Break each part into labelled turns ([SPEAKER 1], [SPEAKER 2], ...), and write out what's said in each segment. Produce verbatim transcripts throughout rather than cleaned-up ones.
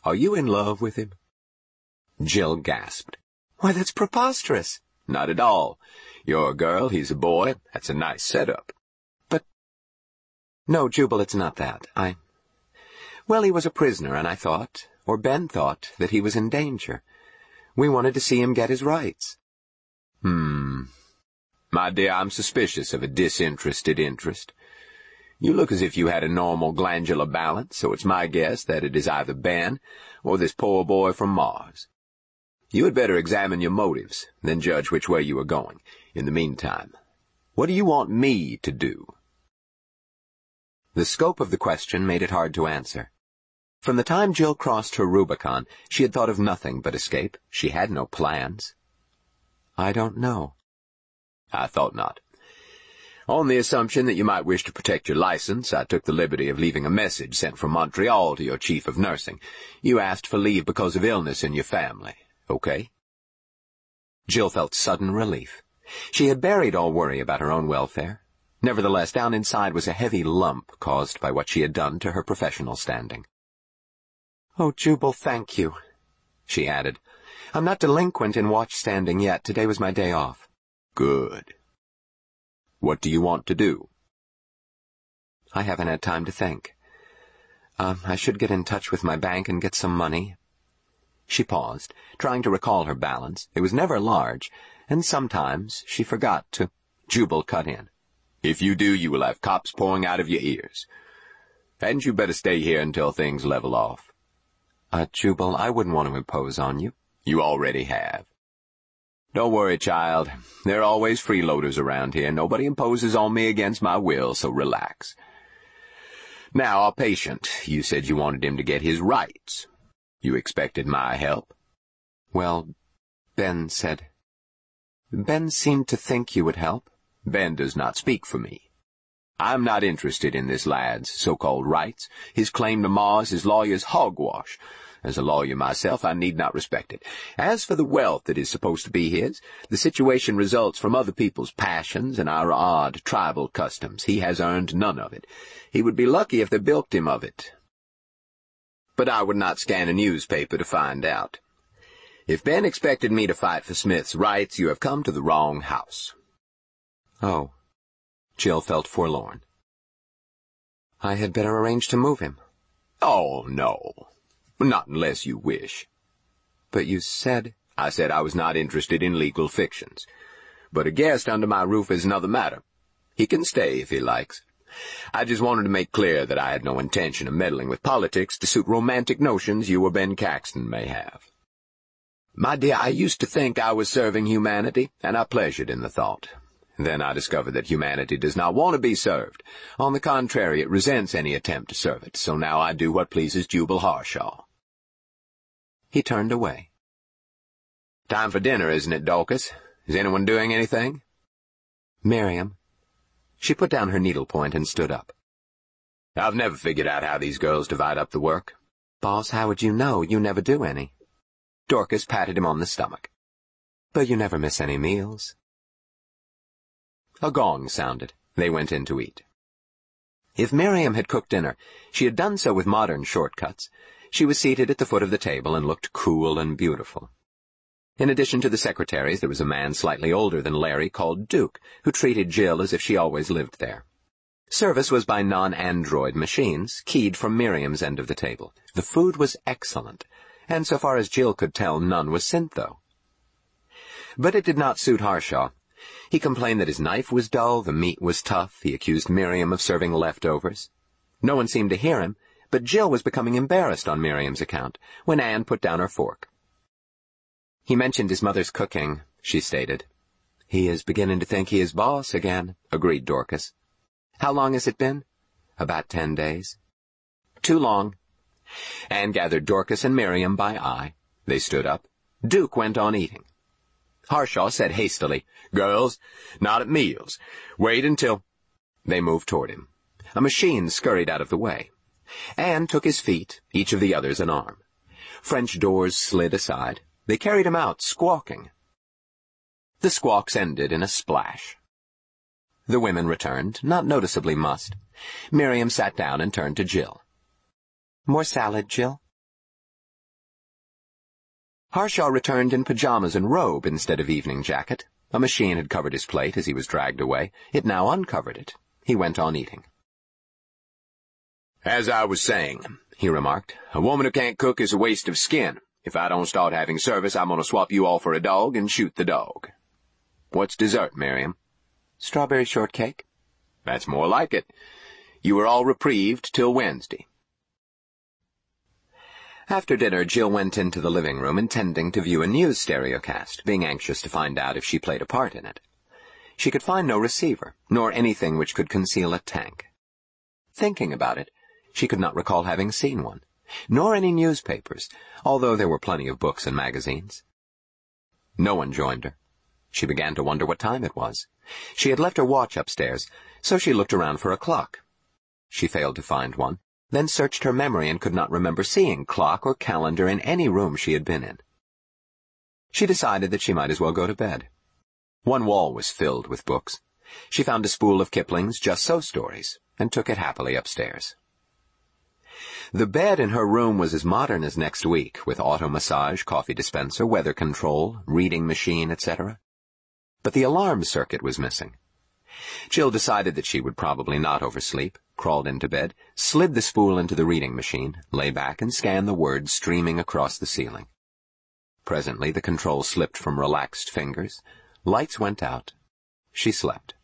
[SPEAKER 1] Are you in love with him?" Jill gasped. "Why, that's preposterous." "Not at all. You're a girl, he's a boy. That's a nice setup." "But—" "No, Jubal, it's not that. I... Well, he was a prisoner, and I thought, or Ben thought, that he was in danger. We wanted to see him get his rights." "Hmm. My dear, I'm suspicious of a disinterested interest. You look as if you had a normal glandular balance, so it's my guess that it is either Ben or this poor boy from Mars. You had better examine your motives, then judge which way you are going. In the meantime, what do you want me to do?" The scope of the question made it hard to answer. From the time Jill crossed her Rubicon, she had thought of nothing but escape. She had no plans. "I don't know." "I thought not. On the assumption that you might wish to protect your license, I took the liberty of leaving a message sent from Montreal to your chief of nursing. You asked for leave because of illness in your family. Okay?" Jill felt sudden relief. She had buried all worry about her own welfare. Nevertheless, down inside was a heavy lump caused by what she had done to her professional standing. "Oh, Jubal, thank you," she added. "I'm not delinquent in watch-standing yet. Today was my day off." "Good. What do you want to do?" "I haven't had time to think. Uh, I should get in touch with my bank and get some money." She paused, trying to recall her balance. It was never large, and sometimes she forgot to. Jubal cut in. "If you do, you will have cops pouring out of your ears. Hadn't you better stay here until things level off?" Uh, Jubal, I wouldn't want to impose on you." "You already have. Don't worry, child. There are always freeloaders around here. Nobody imposes on me against my will, so relax. Now, our patient, you said you wanted him to get his rights. You expected my help?" "Well, Ben said—" "Ben seemed to think you would help." "Ben does not speak for me. I'm not interested in this lad's so-called rights. His claim to Mars, his lawyer's hogwash. As a lawyer myself, I need not respect it. As for the wealth that is supposed to be his, the situation results from other people's passions and our odd tribal customs. He has earned none of it. He would be lucky if they bilked him of it. But I would not scan a newspaper to find out. If Ben expected me to fight for Smith's rights, you have come to the wrong house." "Oh." Jill felt forlorn. "I had better arrange to move him." "Oh, no. Not unless you wish." "But you said—" "I said I was not interested in legal fictions. But a guest under my roof is another matter. He can stay if he likes. I just wanted to make clear that I had no intention of meddling with politics to suit romantic notions you or Ben Caxton may have. My dear, I used to think I was serving humanity, and I pleasured in the thought. Then I discovered that humanity does not want to be served. On the contrary, it resents any attempt to serve it, so now I do what pleases Jubal Harshaw." He turned away. "Time for dinner, isn't it, Dorcas? Is anyone doing anything?" "Miriam." She put down her needlepoint and stood up. "I've never figured out how these girls divide up the work." "Boss, how would you know? You never do any." Dorcas patted him on the stomach. "But you never miss any meals." A gong sounded. They went in to eat. If Miriam had cooked dinner, she had done so with modern shortcuts. She was seated at the foot of the table and looked cool and beautiful. In addition to the secretaries, there was a man slightly older than Larry called Duke, who treated Jill as if she always lived there. Service was by non-android machines, keyed from Miriam's end of the table. The food was excellent, and so far as Jill could tell, none was sent, though. But it did not suit Harshaw. He complained that his knife was dull, the meat was tough. He accused Miriam of serving leftovers. No one seemed to hear him, but Jill was becoming embarrassed on Miriam's account when Anne put down her fork. "He mentioned his mother's cooking," she stated. "He is beginning to think he is boss again," agreed Dorcas. "How long has it been?" "About ten days." "Too long." Anne gathered Dorcas and Miriam by eye. They stood up. Duke went on eating. Harshaw said hastily, "Girls, not at meals. Wait until—" They moved toward him. A machine scurried out of the way. Anne took his feet, each of the others an arm. French doors slid aside. They carried him out, squawking. The squawks ended in a splash. The women returned, not noticeably mussed. Miriam sat down and turned to Jill. "More salad, Jill?" Harshaw returned in pajamas and robe instead of evening jacket. A machine had covered his plate as he was dragged away. It now uncovered it. He went on eating. "As I was saying," he remarked, "a woman who can't cook is a waste of skin. If I don't start having service, I'm going to swap you all for a dog and shoot the dog. What's dessert, Miriam?" "Strawberry shortcake." "That's more like it. You were all reprieved till Wednesday." After dinner, Jill went into the living room intending to view a news stereocast, being anxious to find out if she played a part in it. She could find no receiver, nor anything which could conceal a tank. Thinking about it, she could not recall having seen one, nor any newspapers, although there were plenty of books and magazines. No one joined her. She began to wonder what time it was. She had left her watch upstairs, so she looked around for a clock. She failed to find one, then searched her memory and could not remember seeing clock or calendar in any room she had been in. She decided that she might as well go to bed. One wall was filled with books. She found a spool of Kipling's Just So stories and took it happily upstairs. The bed in her room was as modern as next week, with auto massage, coffee dispenser, weather control, reading machine, et cetera. But the alarm circuit was missing. Jill decided that she would probably not oversleep, crawled into bed, slid the spool into the reading machine, lay back and scanned the words streaming across the ceiling. Presently the control slipped from relaxed fingers. Lights went out. She slept.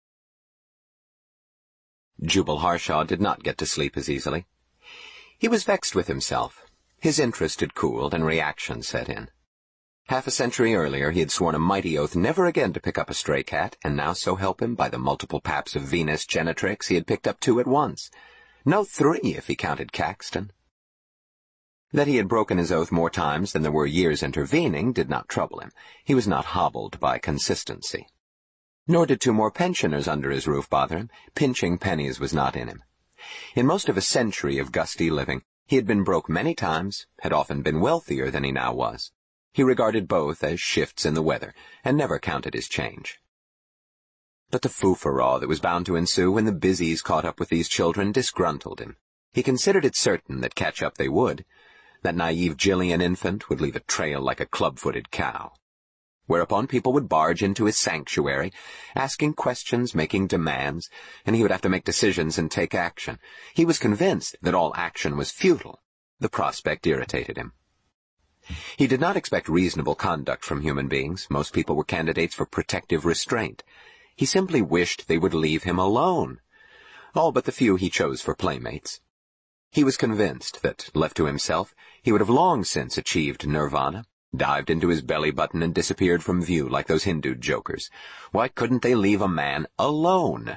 [SPEAKER 1] Jubal Harshaw did not get to sleep as easily. He was vexed with himself. His interest had cooled and reaction set in. Half a century earlier he had sworn a mighty oath never again to pick up a stray cat, and now, so help him, by the multiple paps of Venus Genetrix, he had picked up two at once. No, three, if he counted Caxton. That he had broken his oath more times than there were years intervening did not trouble him. He was not hobbled by consistency. Nor did two more pensioners under his roof bother him. Pinching pennies was not in him. In most of a century of gusty living, he had been broke many times, had often been wealthier than he now was. He regarded both as shifts in the weather, and never counted his change. But the foo-for-all that was bound to ensue when the busies caught up with these children disgruntled him. He considered it certain that catch up they would. That naive Jillian infant would leave a trail like a club-footed cow. Whereupon people would barge into his sanctuary, asking questions, making demands, and he would have to make decisions and take action. He was convinced that all action was futile. The prospect irritated him. He did not expect reasonable conduct from human beings. Most people were candidates for protective restraint. He simply wished they would leave him alone. All but the few he chose for playmates. He was convinced that, left to himself, he would have long since achieved nirvana, dived into his belly button and disappeared from view like those Hindu jokers. Why couldn't they leave a man alone?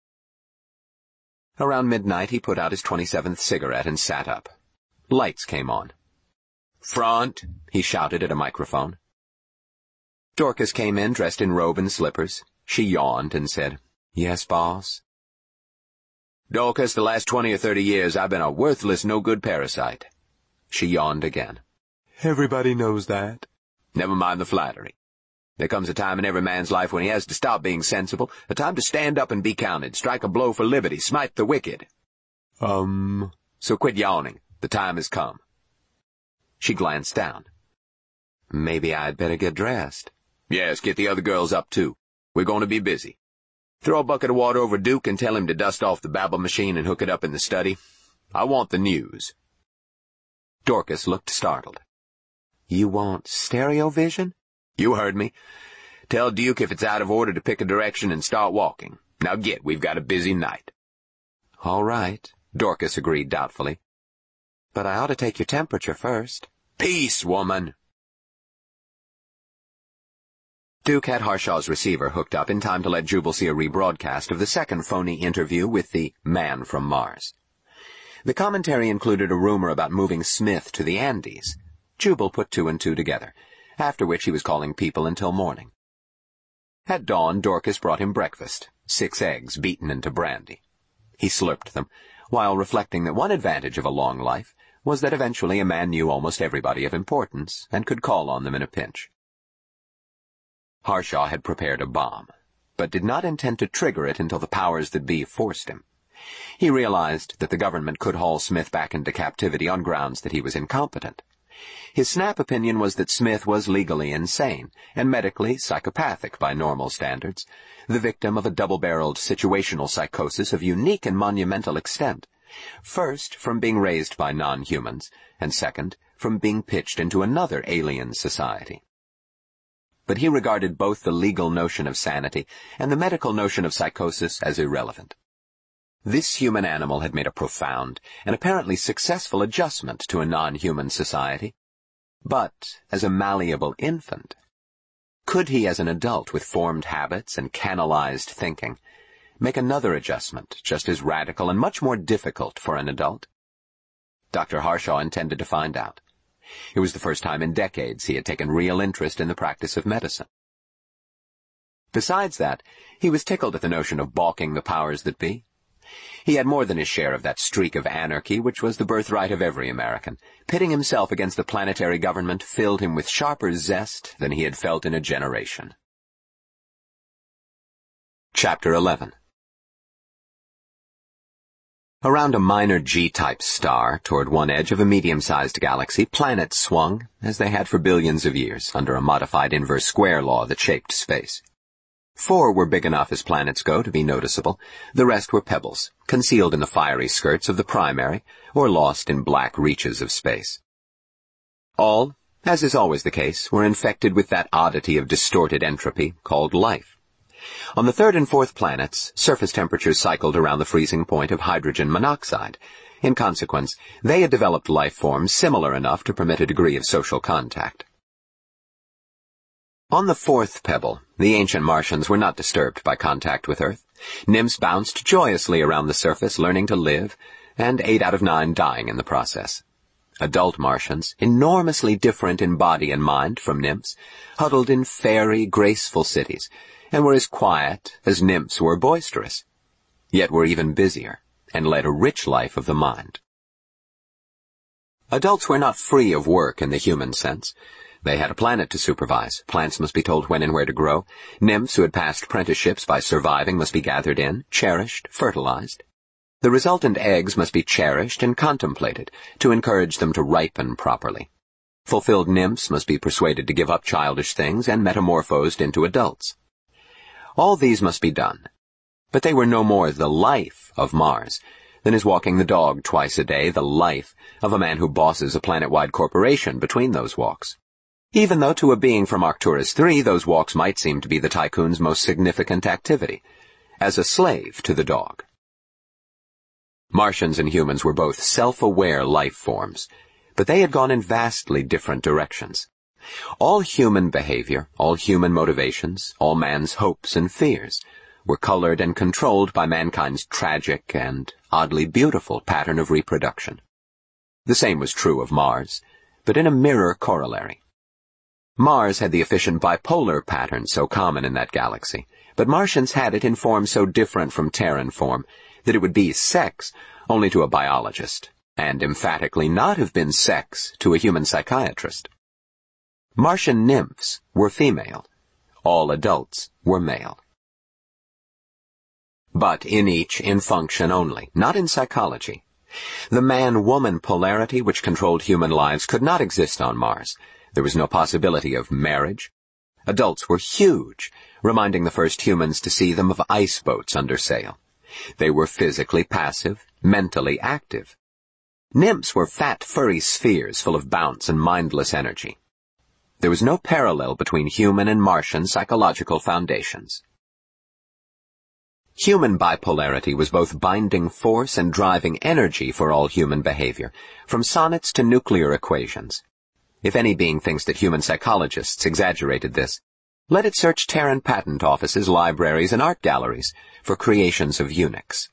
[SPEAKER 1] Around midnight he put out his twenty-seventh cigarette and sat up. Lights came on. "Front," he shouted at a microphone. Dorcas came in dressed in robe and slippers. She yawned and said, "Yes, boss?" "Dorcas, the last twenty or thirty years I've been a worthless, no-good parasite." She yawned again. "Everybody knows that." "Never mind the flattery. There comes a time in every man's life when he has to stop being sensible, a time to stand up and be counted, strike a blow for liberty, smite the wicked." Um... "So quit yawning. The time has come." She glanced down. "Maybe I'd better get dressed." "Yes, get the other girls up, too. We're going to be busy. Throw a bucket of water over Duke and tell him to dust off the babble machine and hook it up in the study. I want the news." Dorcas looked startled. "You want stereo vision?" "You heard me. Tell Duke if it's out of order to pick a direction and start walking. Now get, we've got a busy night." "All right," Dorcas agreed doubtfully. "But I ought to take your temperature first." "Peace, woman." Duke had Harshaw's receiver hooked up in time to let Jubal see a rebroadcast of the second phony interview with the man from Mars. The commentary included a rumor about moving Smith to the Andes. Jubal put two and two together, after which he was calling people until morning. At dawn, Dorcas brought him breakfast, six eggs beaten into brandy. He slurped them, while reflecting that one advantage of a long life was that eventually a man knew almost everybody of importance and could call on them in a pinch. Harshaw had prepared a bomb, but did not intend to trigger it until the powers that be forced him. He realized that the government could haul Smith back into captivity on grounds that he was incompetent. His snap opinion was that Smith was legally insane and medically psychopathic by normal standards, the victim of a double-barreled situational psychosis of unique and monumental extent, first from being raised by non-humans, and second from being pitched into another alien society. But he regarded both the legal notion of sanity and the medical notion of psychosis as irrelevant. This human animal had made a profound and apparently successful adjustment to a non-human society. But as a malleable infant, could he as an adult with formed habits and canalized thinking make another adjustment just as radical and much more difficult for an adult? Doctor Harshaw intended to find out. It was the first time in decades he had taken real interest in the practice of medicine. Besides that, he was tickled at the notion of balking the powers that be. He had more than his share of that streak of anarchy which was the birthright of every American. Pitting himself against the planetary government filled him with sharper zest than he had felt in a generation. Chapter eleven. Around a minor G-type star, toward one edge of a medium-sized galaxy, planets swung, as they had for billions of years, under a modified inverse square law that shaped space. Four were big enough as planets go to be noticeable. The rest were pebbles, concealed in the fiery skirts of the primary, or lost in black reaches of space. All, as is always the case, were infected with that oddity of distorted entropy called life. On the third and fourth planets, surface temperatures cycled around the freezing point of hydrogen monoxide. In consequence, they had developed life forms similar enough to permit a degree of social contact. On the fourth pebble, the ancient Martians were not disturbed by contact with Earth. Nymphs bounced joyously around the surface, learning to live, and eight out of nine dying in the process. Adult Martians, enormously different in body and mind from nymphs, huddled in fairy, graceful cities, and were as quiet as nymphs were boisterous, yet were even busier, and led a rich life of the mind. Adults were not free of work in the human sense. They had a planet to supervise. Plants must be told when and where to grow. Nymphs who had passed apprenticeships by surviving must be gathered in, cherished, fertilized. The resultant eggs must be cherished and contemplated to encourage them to ripen properly. Fulfilled nymphs must be persuaded to give up childish things and metamorphosed into adults. All these must be done, but they were no more the life of Mars than is walking the dog twice a day the life of a man who bosses a planet-wide corporation between those walks. Even though to a being from Arcturus three those walks might seem to be the tycoon's most significant activity, as a slave to the dog. Martians and humans were both self-aware life forms, but they had gone in vastly different directions. All human behavior, all human motivations, all man's hopes and fears were colored and controlled by mankind's tragic and oddly beautiful pattern of reproduction. The same was true of Mars, but in a mirror corollary. Mars had the efficient bipolar pattern so common in that galaxy, but Martians had it in form so different from Terran form that it would be sex only to a biologist, and emphatically not have been sex to a human psychiatrist. Martian nymphs were female. All adults were male. But in each in function only, not in psychology. The man-woman polarity which controlled human lives could not exist on Mars. There was no possibility of marriage. Adults were huge, reminding the first humans to see them of ice boats under sail. They were physically passive, mentally active. Nymphs were fat, furry spheres full of bounce and mindless energy. There was no parallel between human and Martian psychological foundations. Human bipolarity was both binding force and driving energy for all human behavior, from sonnets to nuclear equations. If any being thinks that human psychologists exaggerated this, let it search Terran patent offices, libraries, and art galleries for creations of eunuchs.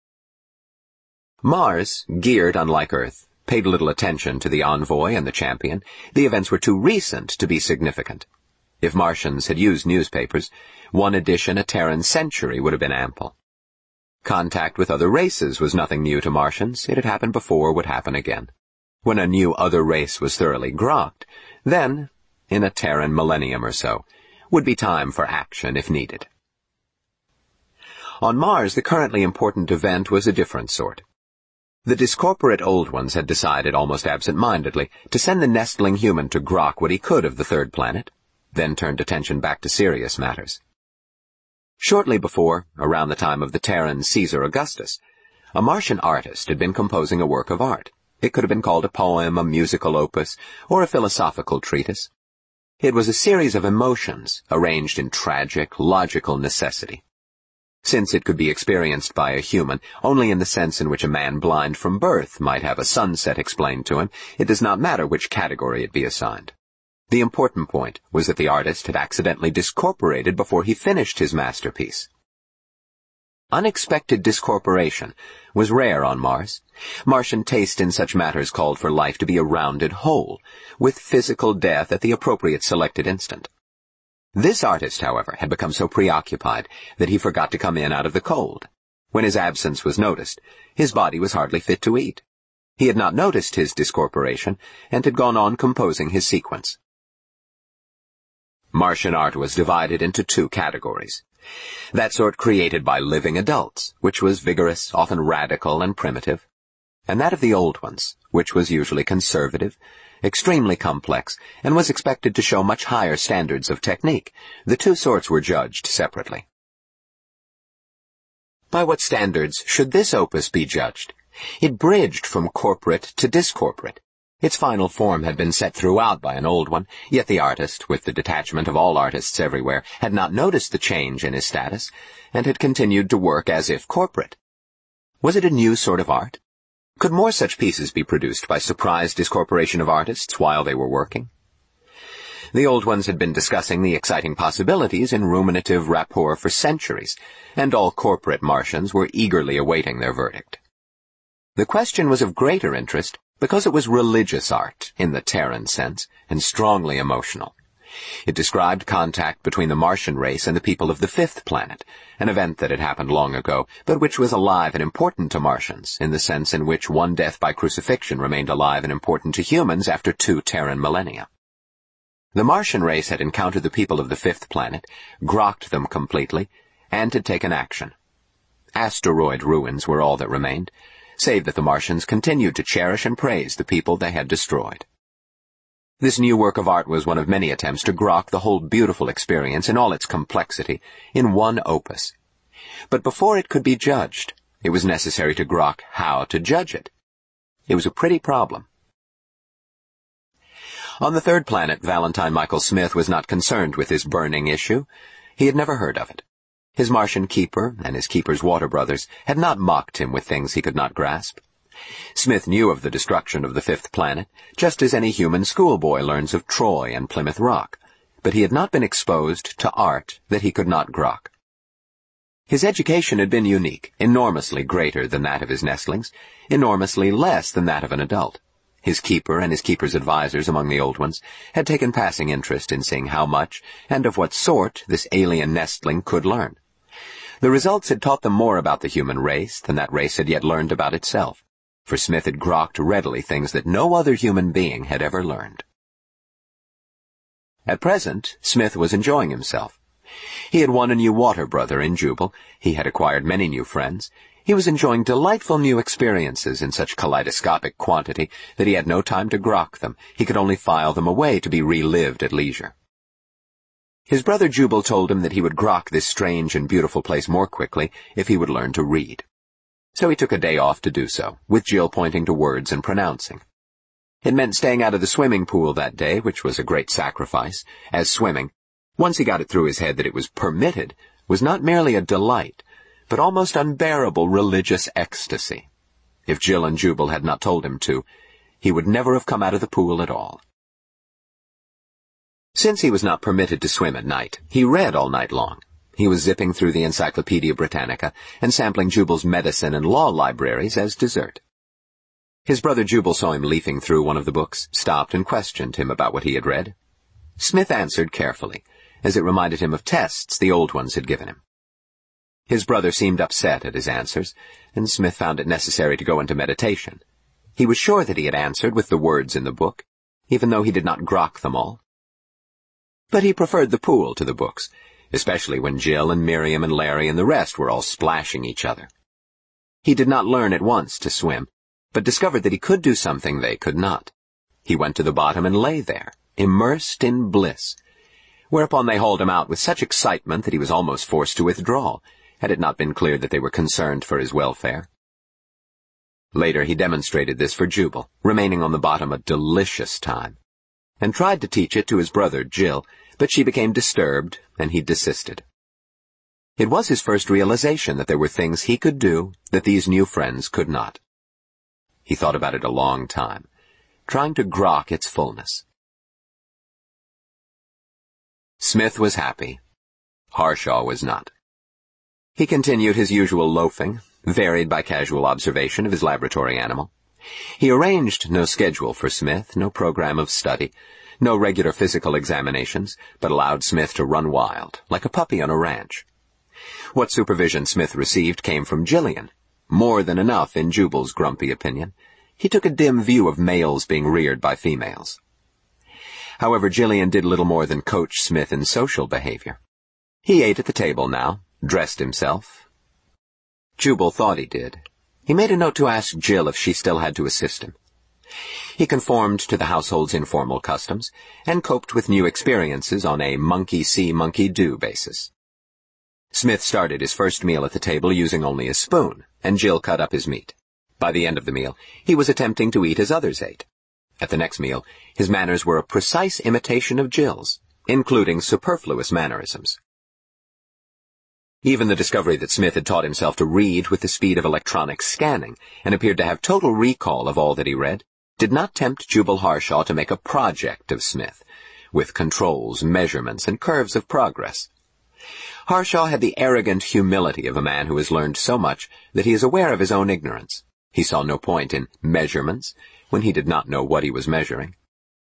[SPEAKER 1] Mars, geared unlike Earth, paid little attention to the envoy and the champion. The events were too recent to be significant. If Martians had used newspapers, one edition a Terran century would have been ample. Contact with other races was nothing new to Martians. It had happened before, would happen again. When a new other race was thoroughly grokked, then, in a Terran millennium or so, would be time for action if needed. On Mars, the currently important event was a different sort. The discorporate Old Ones had decided, almost absent-mindedly, to send the nestling human to grok what he could of the third planet, then turned attention back to serious matters. Shortly before, around the time of the Terran Caesar Augustus, a Martian artist had been composing a work of art. It could have been called a poem, a musical opus, or a philosophical treatise. It was a series of emotions arranged in tragic, logical necessity. Since it could be experienced by a human only in the sense in which a man blind from birth might have a sunset explained to him, it does not matter which category it be assigned. The important point was that the artist had accidentally discorporated before he finished his masterpiece. Unexpected discorporation was rare on Mars. Martian taste in such matters called for life to be a rounded whole, with physical death at the appropriate selected instant. This artist, however, had become so preoccupied that he forgot to come in out of the cold. When his absence was noticed, his body was hardly fit to eat. He had not noticed his discorporation and had gone on composing his sequence. Martian art was divided into two categories. That sort created by living adults, which was vigorous, often radical and primitive, and that of the Old Ones, which was usually conservative, extremely complex, and was expected to show much higher standards of technique. The two sorts were judged separately. By what standards should this opus be judged? It bridged from corporate to discorporate. Its final form had been set throughout by an old one, yet the artist, with the detachment of all artists everywhere, had not noticed the change in his status, and had continued to work as if corporate. Was it a new sort of art? Could more such pieces be produced by surprise discorporation of artists while they were working? The Old Ones had been discussing the exciting possibilities in ruminative rapport for centuries, and all corporate Martians were eagerly awaiting their verdict. The question was of greater interest because it was religious art, in the Terran sense, and strongly emotional. It described contact between the Martian race and the people of the fifth planet, an event that had happened long ago, but which was alive and important to Martians, in the sense in which one death by crucifixion remained alive and important to humans after two Terran millennia. The Martian race had encountered the people of the fifth planet, grokked them completely, and had taken action. Asteroid ruins were all that remained, save that the Martians continued to cherish and praise the people they had destroyed. This new work of art was one of many attempts to grok the whole beautiful experience in all its complexity in one opus. But before it could be judged, it was necessary to grok how to judge it. It was a pretty problem. On the third planet, Valentine Michael Smith was not concerned with this burning issue. He had never heard of it. His Martian keeper and his keeper's water brothers had not mocked him with things he could not grasp. Smith knew of the destruction of the fifth planet, just as any human schoolboy learns of Troy and Plymouth Rock, but he had not been exposed to art that he could not grok. His education had been unique, enormously greater than that of his nestlings, enormously less than that of an adult. His keeper and his keeper's advisers among the Old Ones had taken passing interest in seeing how much and of what sort this alien nestling could learn. The results had taught them more about the human race than that race had yet learned about itself, for Smith had grokked readily things that no other human being had ever learned. At present, Smith was enjoying himself. He had won a new water brother in Jubal. He had acquired many new friends. He was enjoying delightful new experiences in such kaleidoscopic quantity that he had no time to grok them. He could only file them away to be relived at leisure. His brother Jubal told him that he would grok this strange and beautiful place more quickly if he would learn to read. So he took a day off to do so, with Jill pointing to words and pronouncing. It meant staying out of the swimming pool that day, which was a great sacrifice, as swimming, once he got it through his head that it was permitted, was not merely a delight, but almost unbearable religious ecstasy. If Jill and Jubal had not told him to, he would never have come out of the pool at all. Since he was not permitted to swim at night, he read all night long. He was zipping through the Encyclopedia Britannica and sampling Jubal's medicine and law libraries as dessert. His brother Jubal saw him leafing through one of the books, stopped and questioned him about what he had read. Smith answered carefully, as it reminded him of tests the Old Ones had given him. His brother seemed upset at his answers, and Smith found it necessary to go into meditation. He was sure that he had answered with the words in the book, even though he did not grok them all. But he preferred the pool to the books, especially when Jill and Miriam and Larry and the rest were all splashing each other. He did not learn at once to swim, but discovered that he could do something they could not. He went to the bottom and lay there, immersed in bliss, whereupon they hauled him out with such excitement that he was almost forced to withdraw, had it not been clear that they were concerned for his welfare. Later he demonstrated this for Jubal, remaining on the bottom a delicious time, and tried to teach it to his brother Jill, but she became disturbed, and he desisted. It was his first realization that there were things he could do that these new friends could not. He thought about it a long time, trying to grok its fullness. Smith was happy. Harshaw was not. He continued his usual loafing, varied by casual observation of his laboratory animal. He arranged no schedule for Smith, no program of study, no regular physical examinations, but allowed Smith to run wild, like a puppy on a ranch. What supervision Smith received came from Jillian, more than enough in Jubal's grumpy opinion. He took a dim view of males being reared by females. However, Jillian did little more than coach Smith in social behavior. He ate at the table now, dressed himself. Jubal thought he did. He made a note to ask Jill if she still had to assist him. He conformed to the household's informal customs, and coped with new experiences on a monkey-see-monkey-do basis. Smith started his first meal at the table using only a spoon, and Jill cut up his meat. By the end of the meal, he was attempting to eat as others ate. At the next meal, his manners were a precise imitation of Jill's, including superfluous mannerisms. Even the discovery that Smith had taught himself to read with the speed of electronic scanning and appeared to have total recall of all that he read did not tempt Jubal Harshaw to make a project of Smith, with controls, measurements, and curves of progress. Harshaw had the arrogant humility of a man who has learned so much that he is aware of his own ignorance. He saw no point in measurements when he did not know what he was measuring.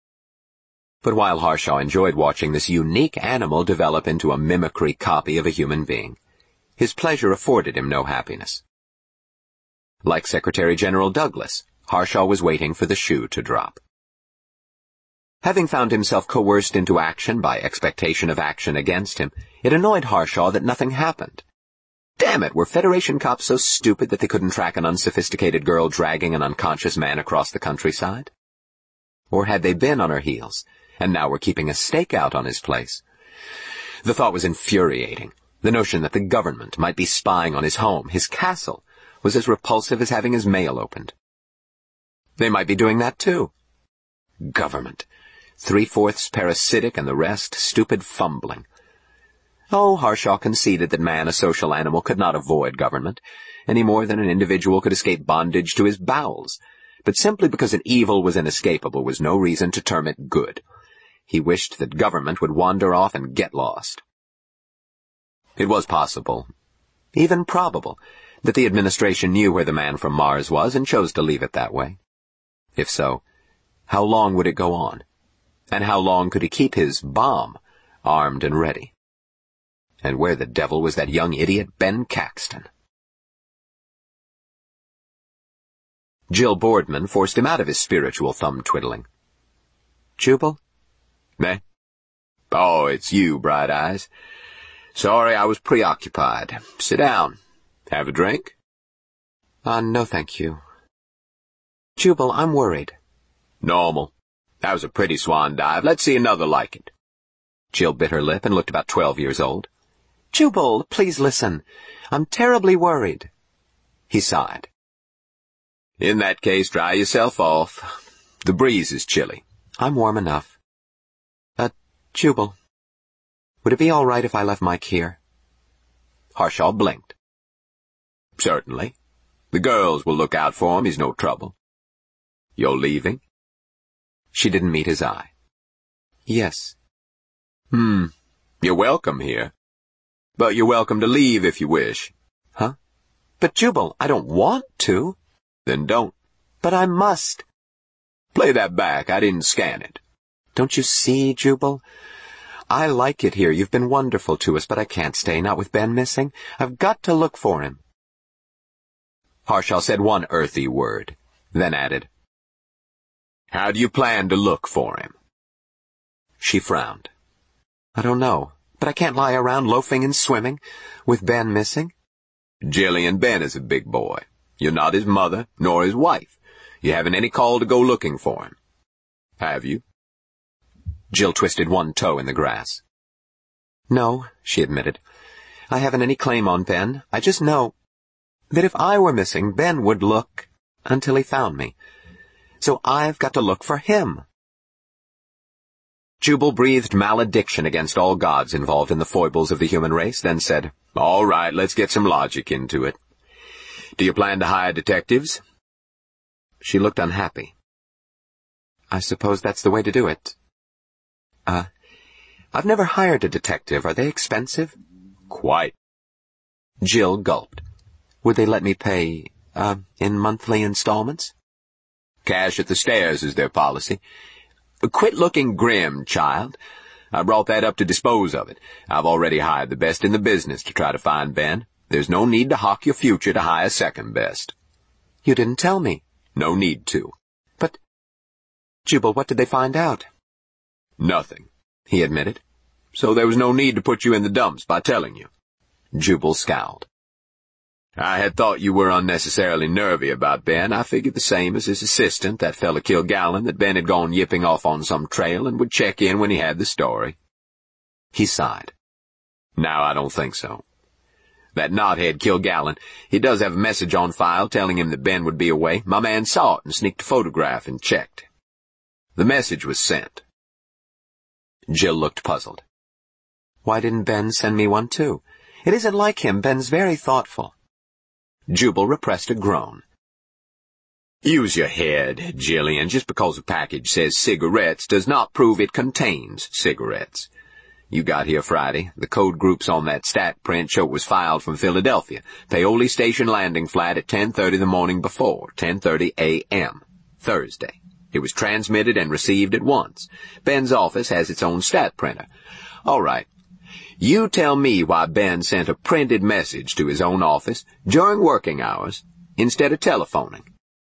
[SPEAKER 1] But while Harshaw enjoyed watching this unique animal develop into a mimicry copy of a human being, his pleasure afforded him no happiness. Like Secretary General Douglas, Harshaw was waiting for the shoe to drop. Having found himself coerced into action by expectation of action against him, it annoyed Harshaw that nothing happened. Damn it, were Federation cops so stupid that they couldn't track an unsophisticated girl dragging an unconscious man across the countryside? Or had they been on her heels, and now were keeping a stakeout on his place? The thought was infuriating. The notion that the government might be spying on his home, his castle, was as repulsive as having his mail opened. They might be doing that too. Government. Three-fourths parasitic and the rest stupid fumbling. Oh, Harshaw conceded that man, a social animal, could not avoid government, any more than an individual could escape bondage to his bowels. But simply because an evil was inescapable was no reason to term it good. He wished that government would wander off and get lost. It was possible, even probable, that the administration knew where the man from Mars was and chose to leave it that way. If so, how long would it go on? And how long could he keep his bomb armed and ready? And where the devil was that young idiot Ben Caxton? Jill Boardman forced him out of his spiritual thumb-twiddling. Jubal? Me? Oh, it's you, Bright Eyes. Sorry, I was preoccupied. Sit down. Have a drink? Uh, no thank you. Jubal, I'm worried. Normal. That was a pretty swan dive. Let's see another like it. Jill bit her lip and looked about twelve years old. Jubal, please listen. I'm terribly worried. He sighed. In that case, dry yourself off. The breeze is chilly. I'm warm enough. Uh, Jubal, would it be all right if I left Mike here? Harshaw blinked. Certainly. The girls will look out for him. He's no trouble. You're leaving? She didn't meet his eye. Yes. Hmm. You're welcome here. But you're welcome to leave if you wish. Huh? But Jubal, I don't want to. Then don't. But I must. Play that back. I didn't scan it. Don't you see, Jubal? I like it here. You've been wonderful to us, but I can't stay, not with Ben missing. I've got to look for him. Harshaw said one earthy word, then added, How do you plan to look for him? She frowned. I don't know, but I can't lie around loafing and swimming, with Ben missing. Jillian, Ben is a big boy. You're not his mother, nor his wife. You haven't any call to go looking for him. Have you? Jill twisted one toe in the grass.
[SPEAKER 2] No, she admitted. I haven't any claim on Ben. I just know that if I were missing, Ben would look until he found me. So I've got to look for him.
[SPEAKER 1] Jubal breathed malediction against all gods involved in the foibles of the human race, then said, All right, let's get some logic into it. Do you plan to hire detectives?
[SPEAKER 2] She looked unhappy. I suppose that's the way to do it. Uh, I've never hired a detective. Are they expensive?
[SPEAKER 1] Quite.
[SPEAKER 2] Jill gulped. Would they let me pay, uh, in monthly installments?
[SPEAKER 1] Cash at the stairs is their policy. Quit looking grim, child. I brought that up to dispose of it. I've already hired the best in the business to try to find Ben. There's no need to hawk your future to hire second best.
[SPEAKER 2] You didn't tell me.
[SPEAKER 1] No need to.
[SPEAKER 2] But, Jubal, what did they find out?
[SPEAKER 1] Nothing, he admitted. So there was no need to put you in the dumps by telling you.
[SPEAKER 2] Jubal scowled.
[SPEAKER 1] I had thought you were unnecessarily nervy about Ben. I figured the same as his assistant, that fella Kilgallen, that Ben had gone yipping off on some trail and would check in when he had the story.
[SPEAKER 2] He sighed.
[SPEAKER 1] Now I don't think so. That knothead Kilgallen, he does have a message on file telling him that Ben would be away. My man saw it and sneaked a photograph and checked. The message was sent.
[SPEAKER 2] Jill looked puzzled. Why didn't Ben send me one too? It isn't like him. Ben's very thoughtful.
[SPEAKER 1] Jubal repressed a groan. Use your head, Jillian. Just because a package says cigarettes does not prove it contains cigarettes. You got here Friday. The code groups on that stat print show it was filed from Philadelphia. Paoli Station landing flat at ten thirty the morning before, ten thirty a m Thursday. It was transmitted and received at once. Ben's office has its own stat printer. All right. You tell me why Ben sent a printed message to his own office during working hours instead of telephoning.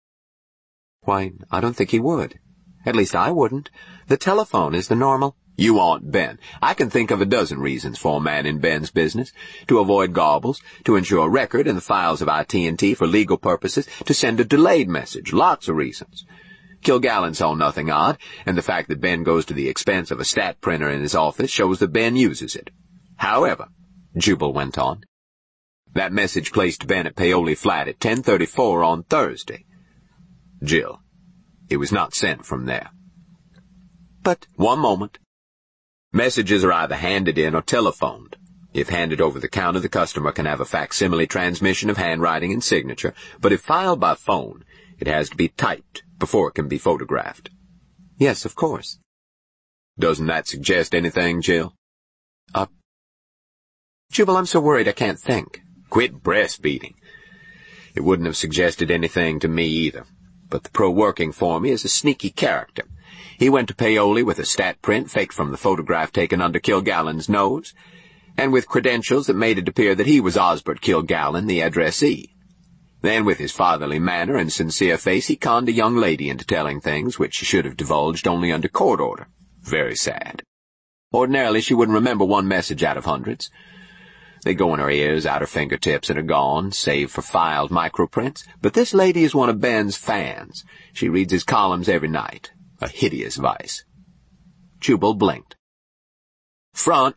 [SPEAKER 2] Why, I don't think he would. At least I wouldn't. The telephone is the normal.
[SPEAKER 1] You aren't Ben. I can think of a dozen reasons for a man in Ben's business. To avoid gobbles, to ensure a record in the files of I T and T for legal purposes, to send a delayed message. Lots of reasons. Kilgallen saw nothing odd, and the fact that Ben goes to the expense of a stat printer in his office shows that Ben uses it. However, Jubal went on, that message placed Ben at Paoli Flat at ten thirty-four on Thursday. Jill, it was not sent from there.
[SPEAKER 2] But,
[SPEAKER 1] one moment. Messages are either handed in or telephoned. If handed over the counter, the customer can have a facsimile transmission of handwriting and signature, but if filed by phone, it has to be typed before it can be photographed.
[SPEAKER 2] Yes, of course.
[SPEAKER 1] Doesn't that suggest anything, Jill?
[SPEAKER 2] Uh, Jubal, I'm so worried I can't think.
[SPEAKER 1] Quit breastfeeding. It wouldn't have suggested anything to me either. But the pro working for me is a sneaky character. He went to Paoli with a stat print faked from the photograph taken under Kilgallen's nose, and with credentials that made it appear that he was Osbert Kilgallen, the addressee. Then, with his fatherly manner and sincere face, he conned a young lady into telling things which she should have divulged only under court order. Very sad. Ordinarily, she wouldn't remember one message out of hundreds. They go in her ears, out her fingertips, and are gone, save for filed microprints. But this lady is one of Ben's fans. She reads his columns every night. A hideous vice. Jubal blinked. Front.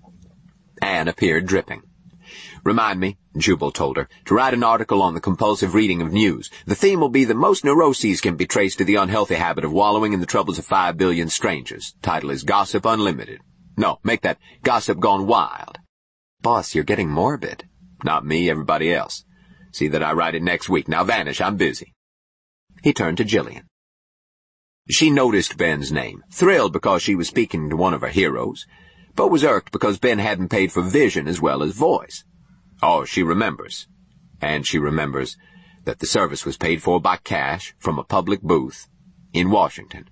[SPEAKER 1] Anne appeared dripping. Remind me, Jubal told her, to write an article on the compulsive reading of news. The theme will be that most neuroses can be traced to the unhealthy habit of wallowing in the troubles of five billion strangers. Title is Gossip Unlimited. No, make that Gossip Gone Wild.
[SPEAKER 2] Boss, you're getting morbid.
[SPEAKER 1] Not me, everybody else. See that I write it next week. Now vanish, I'm busy. He turned to Jillian. She noticed Ben's name, thrilled because she was speaking to one of her heroes, but was irked because Ben hadn't paid for vision as well as voice. Oh, she remembers. And she remembers that the service was paid for by cash from a public booth in Washington.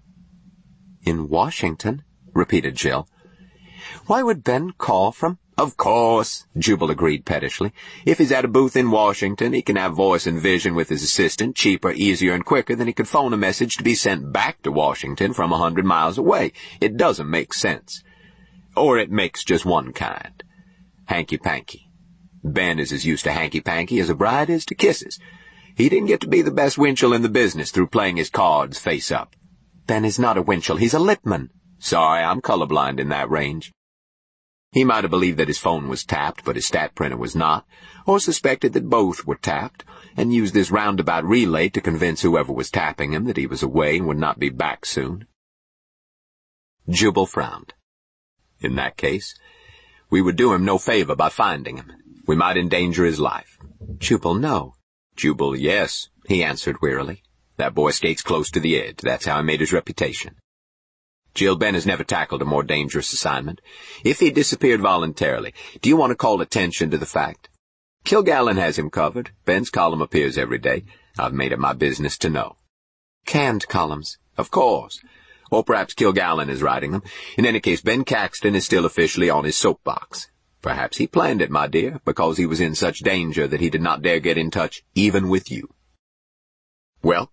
[SPEAKER 2] In Washington? Repeated Jill. Why would Ben call from...
[SPEAKER 1] Of course, Jubal agreed pettishly. If he's at a booth in Washington, he can have voice and vision with his assistant, cheaper, easier, and quicker than he could phone a message to be sent back to Washington from a hundred miles away. It doesn't make sense. Or it makes just one kind. Hanky-panky. Ben is as used to hanky-panky as a bride is to kisses. He didn't get to be the best Winchell in the business through playing his cards face up.
[SPEAKER 2] Ben is not a Winchell. He's a Lippman.
[SPEAKER 1] Sorry, I'm colorblind in that range. He might have believed that his phone was tapped, but his stat printer was not, or suspected that both were tapped, and used this roundabout relay to convince whoever was tapping him that he was away and would not be back soon.
[SPEAKER 2] Jubal frowned.
[SPEAKER 1] In that case, we would do him no favor by finding him. We might endanger his life.
[SPEAKER 2] Jubal, no.
[SPEAKER 1] Jubal, yes, he answered wearily. That boy skates close to the edge. That's how he made his reputation. Jill, Ben has never tackled a more dangerous assignment. If he disappeared voluntarily, do you want to call attention to the fact? Kilgallen has him covered. Ben's column appears every day. I've made it my business to know.
[SPEAKER 2] Canned columns.
[SPEAKER 1] Of course. Or perhaps Kilgallen is writing them. In any case, Ben Caxton is still officially on his soapbox. Perhaps he planned it, my dear, because he was in such danger that he did not dare get in touch even with you. Well?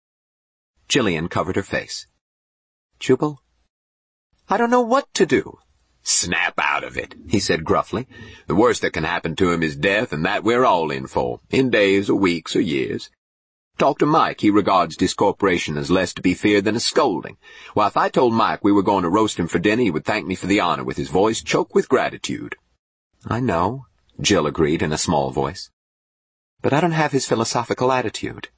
[SPEAKER 2] Jillian covered her face. Jubal, I don't know what to do.
[SPEAKER 1] Snap out of it, he said gruffly. The worst that can happen to him is death, and that we're all in for, in days or weeks or years. Talk to Mike. He regards discorporation as less to be feared than a scolding. Why, if I told Mike we were going to roast him for dinner, he would thank me for the honor with his voice choked with gratitude.
[SPEAKER 2] I know, Jill agreed in a small voice. But I don't have his philosophical attitude.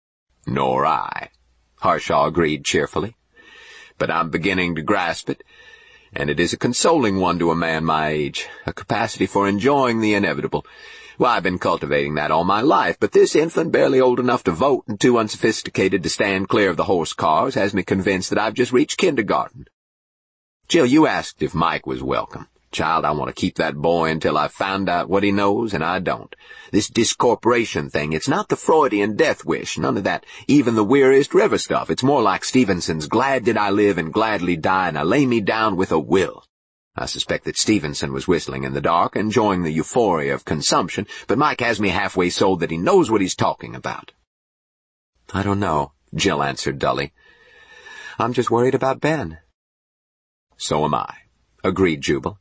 [SPEAKER 1] Nor I, Harshaw agreed cheerfully. But I'm beginning to grasp it, and it is a consoling one to a man my age, a capacity for enjoying the inevitable. Well, I've been cultivating that all my life, but this infant, barely old enough to vote and too unsophisticated to stand clear of the horse cars, has me convinced that I've just reached kindergarten. Jill, you asked if Mike was welcome. Child, I want to keep that boy until I've found out what he knows, and I don't. This discorporation thing, it's not the Freudian death wish, none of that, even the weariest river stuff. It's more like Stevenson's glad did I live and gladly die, and I lay me down with a will. I suspect that Stevenson was whistling in the dark, enjoying the euphoria of consumption, but Mike has me halfway sold that he knows what he's talking about.
[SPEAKER 2] I don't know, Jill answered dully. I'm just worried about Ben.
[SPEAKER 1] So am I, agreed Jubal.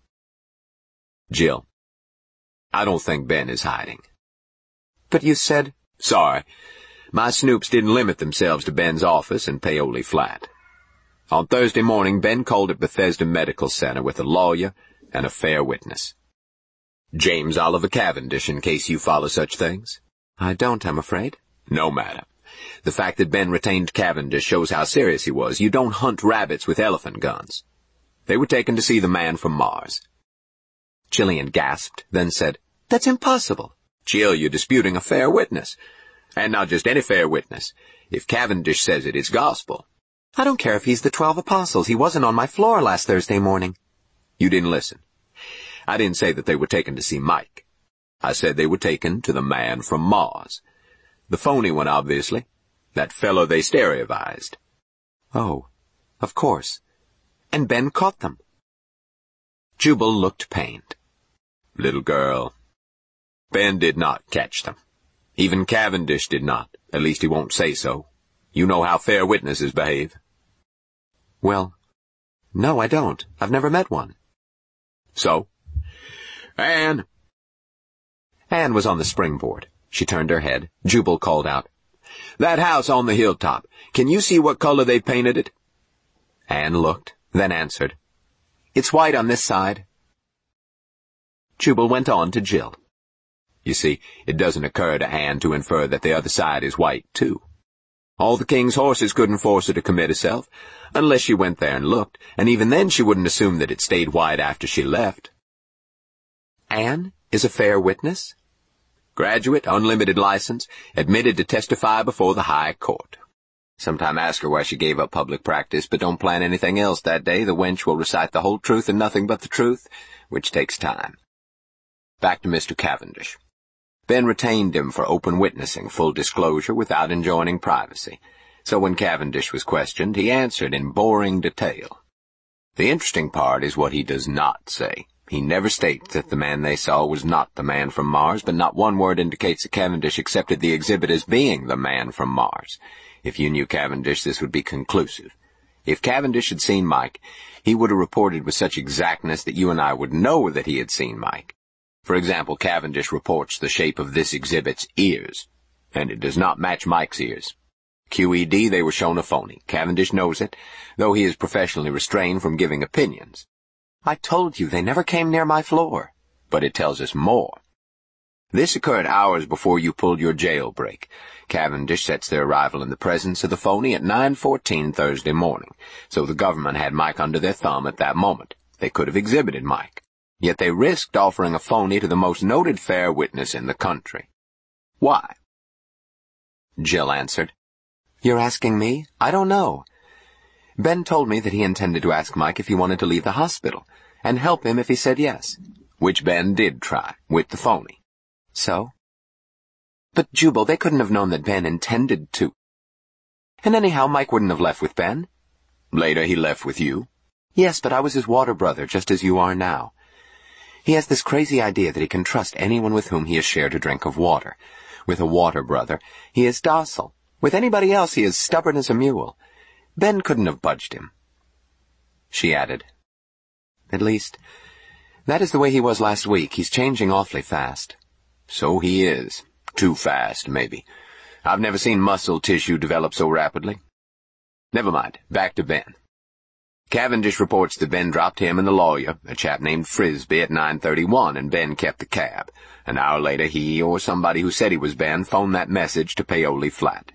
[SPEAKER 1] Jill, I don't think Ben is hiding.
[SPEAKER 2] But you said...
[SPEAKER 1] Sorry. My snoops didn't limit themselves to Ben's office and Paoli Flat. On Thursday morning, Ben called at Bethesda Medical Center with a lawyer and a fair witness. James Oliver Cavendish, in case you follow such things.
[SPEAKER 2] I don't, I'm afraid.
[SPEAKER 1] No matter. The fact that Ben retained Cavendish shows how serious he was. You don't hunt rabbits with elephant guns. They were taken to see the man from Mars.
[SPEAKER 2] Jillian gasped, then said, That's impossible.
[SPEAKER 1] Jill, you're disputing a fair witness. And not just any fair witness. If Cavendish says it, it's gospel.
[SPEAKER 2] I don't care if he's the twelve apostles. He wasn't on my floor last Thursday morning.
[SPEAKER 1] You didn't listen. I didn't say that they were taken to see Mike. I said they were taken to the man from Mars. The phony one, obviously. That fellow they stereovised.
[SPEAKER 2] Oh, of course. And Ben caught them.
[SPEAKER 1] Jubal looked pained. Little girl. Ben did not catch them. Even Cavendish did not. At least he won't say so. You know how fair witnesses behave.
[SPEAKER 2] Well, no, I don't. I've never met one.
[SPEAKER 1] So? Anne!
[SPEAKER 2] Anne was on the springboard. She turned her head. Jubal called out,
[SPEAKER 1] That house on the hilltop. Can you see what color they painted it?
[SPEAKER 2] Anne looked, then answered, It's white on this side. Jubal went on to Jill.
[SPEAKER 1] You see, it doesn't occur to Anne to infer that the other side is white, too. All the king's horses couldn't force her to commit herself, unless she went there and looked, and even then she wouldn't assume that it stayed white after she left.
[SPEAKER 2] Anne is a fair witness?
[SPEAKER 1] Graduate, unlimited license, admitted to testify before the High Court. Sometime ask her why she gave up public practice, but don't plan anything else that day. The wench will recite the whole truth and nothing but the truth, which takes time. Back to Mister Cavendish. Ben retained him for open witnessing, full disclosure, without enjoining privacy. So when Cavendish was questioned, he answered in boring detail. The interesting part is what he does not say. He never states that the man they saw was not the man from Mars, but not one word indicates that Cavendish accepted the exhibit as being the man from Mars. If you knew Cavendish, this would be conclusive. If Cavendish had seen Mike, he would have reported with such exactness that you and I would know that he had seen Mike. For example, Cavendish reports the shape of this exhibit's ears. and it does not match Mike's ears. Q E D, they were shown a phony. Cavendish knows it, though he is professionally restrained from giving opinions.
[SPEAKER 2] I told you they never came near my floor.
[SPEAKER 1] But it tells us more. This occurred hours before you pulled your jailbreak. Cavendish sets their arrival in the presence of the phony at nine fourteen Thursday morning, so the government had Mike under their thumb at that moment. They could have exhibited Mike. Yet they risked offering a phony to the most noted fair witness in the country. Why?
[SPEAKER 2] Jill answered. You're asking me? I don't know. Ben told me that he intended to ask Mike if he wanted to leave the hospital, and help him if he said yes.
[SPEAKER 1] Which Ben did try, with the phony.
[SPEAKER 2] So? But, Jubal, they couldn't have known that Ben intended to. And anyhow, Mike wouldn't have left with Ben.
[SPEAKER 1] Later he left with you.
[SPEAKER 2] Yes, but I was his water brother, just as you are now. He has this crazy idea that he can trust anyone with whom he has shared a drink of water. With a water brother, he is docile. With anybody else, he is stubborn as a mule. Ben couldn't have budged him. She added, At least, that is the way he was last week. He's changing awfully fast.
[SPEAKER 1] So he is. Too fast, maybe. I've never seen muscle tissue develop so rapidly. Never mind. Back to Ben. Cavendish reports that Ben dropped him and the lawyer, a chap named Frisbee, at nine thirty-one, and Ben kept the cab. An hour later, he, or somebody who said he was Ben, phoned that message to Paoli Flat.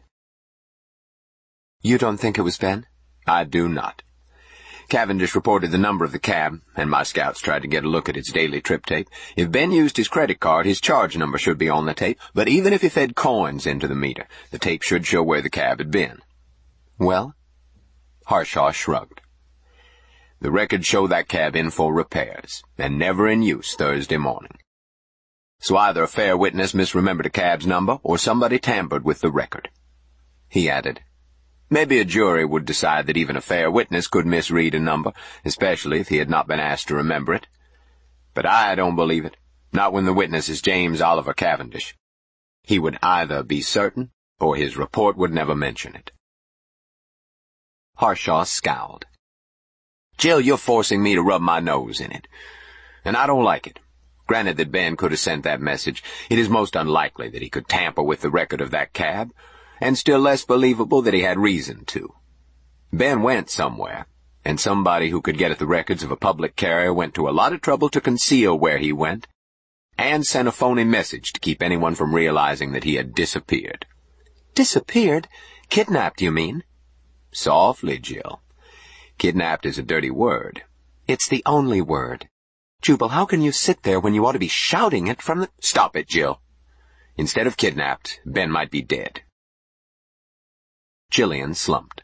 [SPEAKER 2] You don't think it was Ben?
[SPEAKER 1] I do not. Cavendish reported the number of the cab, and my scouts tried to get a look at its daily trip tape. If Ben used his credit card, his charge number should be on the tape, but even if he fed coins into the meter, the tape should show where the cab had been.
[SPEAKER 2] Well?
[SPEAKER 1] Harshaw shrugged. The records show that cab in for repairs, and never in use Thursday morning. So either a fair witness misremembered a cab's number, or somebody tampered with the record. He added, Maybe a jury would decide that even a fair witness could misread a number, especially if he had not been asked to remember it. But I don't believe it, not when the witness is James Oliver Cavendish. He would either be certain, or his report would never mention it.
[SPEAKER 2] Harshaw scowled.
[SPEAKER 1] Jill, you're forcing me to rub my nose in it. And I don't like it. Granted that Ben could have sent that message, it is most unlikely that he could tamper with the record of that cab, and still less believable that he had reason to. Ben went somewhere, and somebody who could get at the records of a public carrier went to a lot of trouble to conceal where he went, and sent a phony message to keep anyone from realizing that he had disappeared.
[SPEAKER 2] Disappeared? Kidnapped, you mean?
[SPEAKER 1] Softly, Jill. Kidnapped is a dirty word.
[SPEAKER 2] It's the only word. Jubal, how can you sit there when you ought to be shouting it from the—
[SPEAKER 1] Stop it, Jill. Instead of kidnapped, Ben might be dead.
[SPEAKER 2] Jillian slumped.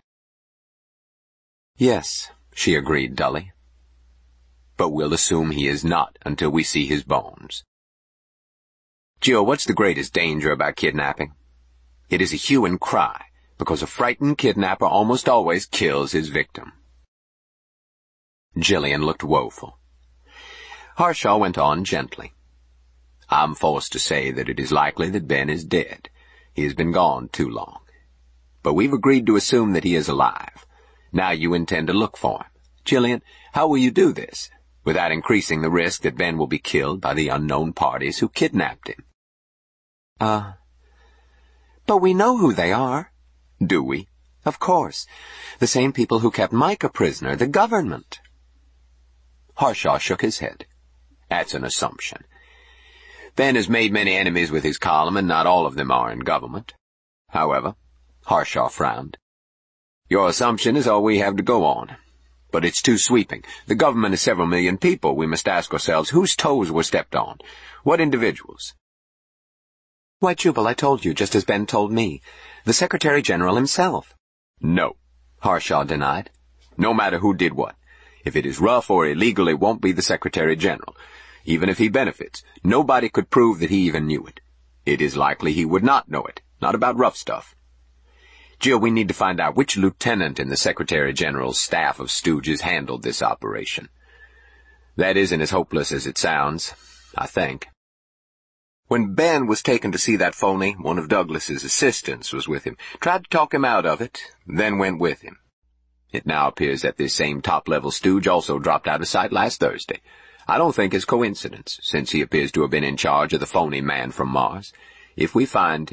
[SPEAKER 2] Yes, she agreed dully.
[SPEAKER 1] But we'll assume he is not until we see his bones. Jill, what's the greatest danger about kidnapping? It is a hue and cry, because a frightened kidnapper almost always kills his victim.
[SPEAKER 2] Jillian looked woeful. Harshaw went on gently.
[SPEAKER 1] I'm forced to say that it is likely that Ben is dead. He has been gone too long. But we've agreed to assume that he is alive. Now you intend to look for him. Jillian, how will you do this, without increasing the risk that Ben will be killed by the unknown parties who kidnapped him?
[SPEAKER 2] Uh, but we know who they are.
[SPEAKER 1] Do we?
[SPEAKER 2] Of course. The same people who kept Mike a prisoner, the government.
[SPEAKER 1] Harshaw shook his head. That's an assumption. Ben has made many enemies with his column, and not all of them are in government. However, Harshaw frowned. Your assumption is all we have to go on. But it's too sweeping. The government is several million people. We must ask ourselves whose toes were stepped on. What individuals?
[SPEAKER 2] Why, Jubal, I told you, just as Ben told me. The Secretary General himself.
[SPEAKER 1] No, Harshaw denied. No matter who did what. If it is rough or illegal, it won't be the Secretary General. Even if he benefits, nobody could prove that he even knew it. It is likely he would not know it. Not about rough stuff. Jill, we need to find out which lieutenant in the Secretary General's staff of stooges handled this operation. That isn't as hopeless as it sounds, I think. When Ben was taken to see that phony, one of Douglas's assistants was with him, tried to talk him out of it, then went with him. It now appears that this same top-level stooge also dropped out of sight last Thursday. I don't think it's coincidence, since he appears to have been in charge of the phony man from Mars. If we find him,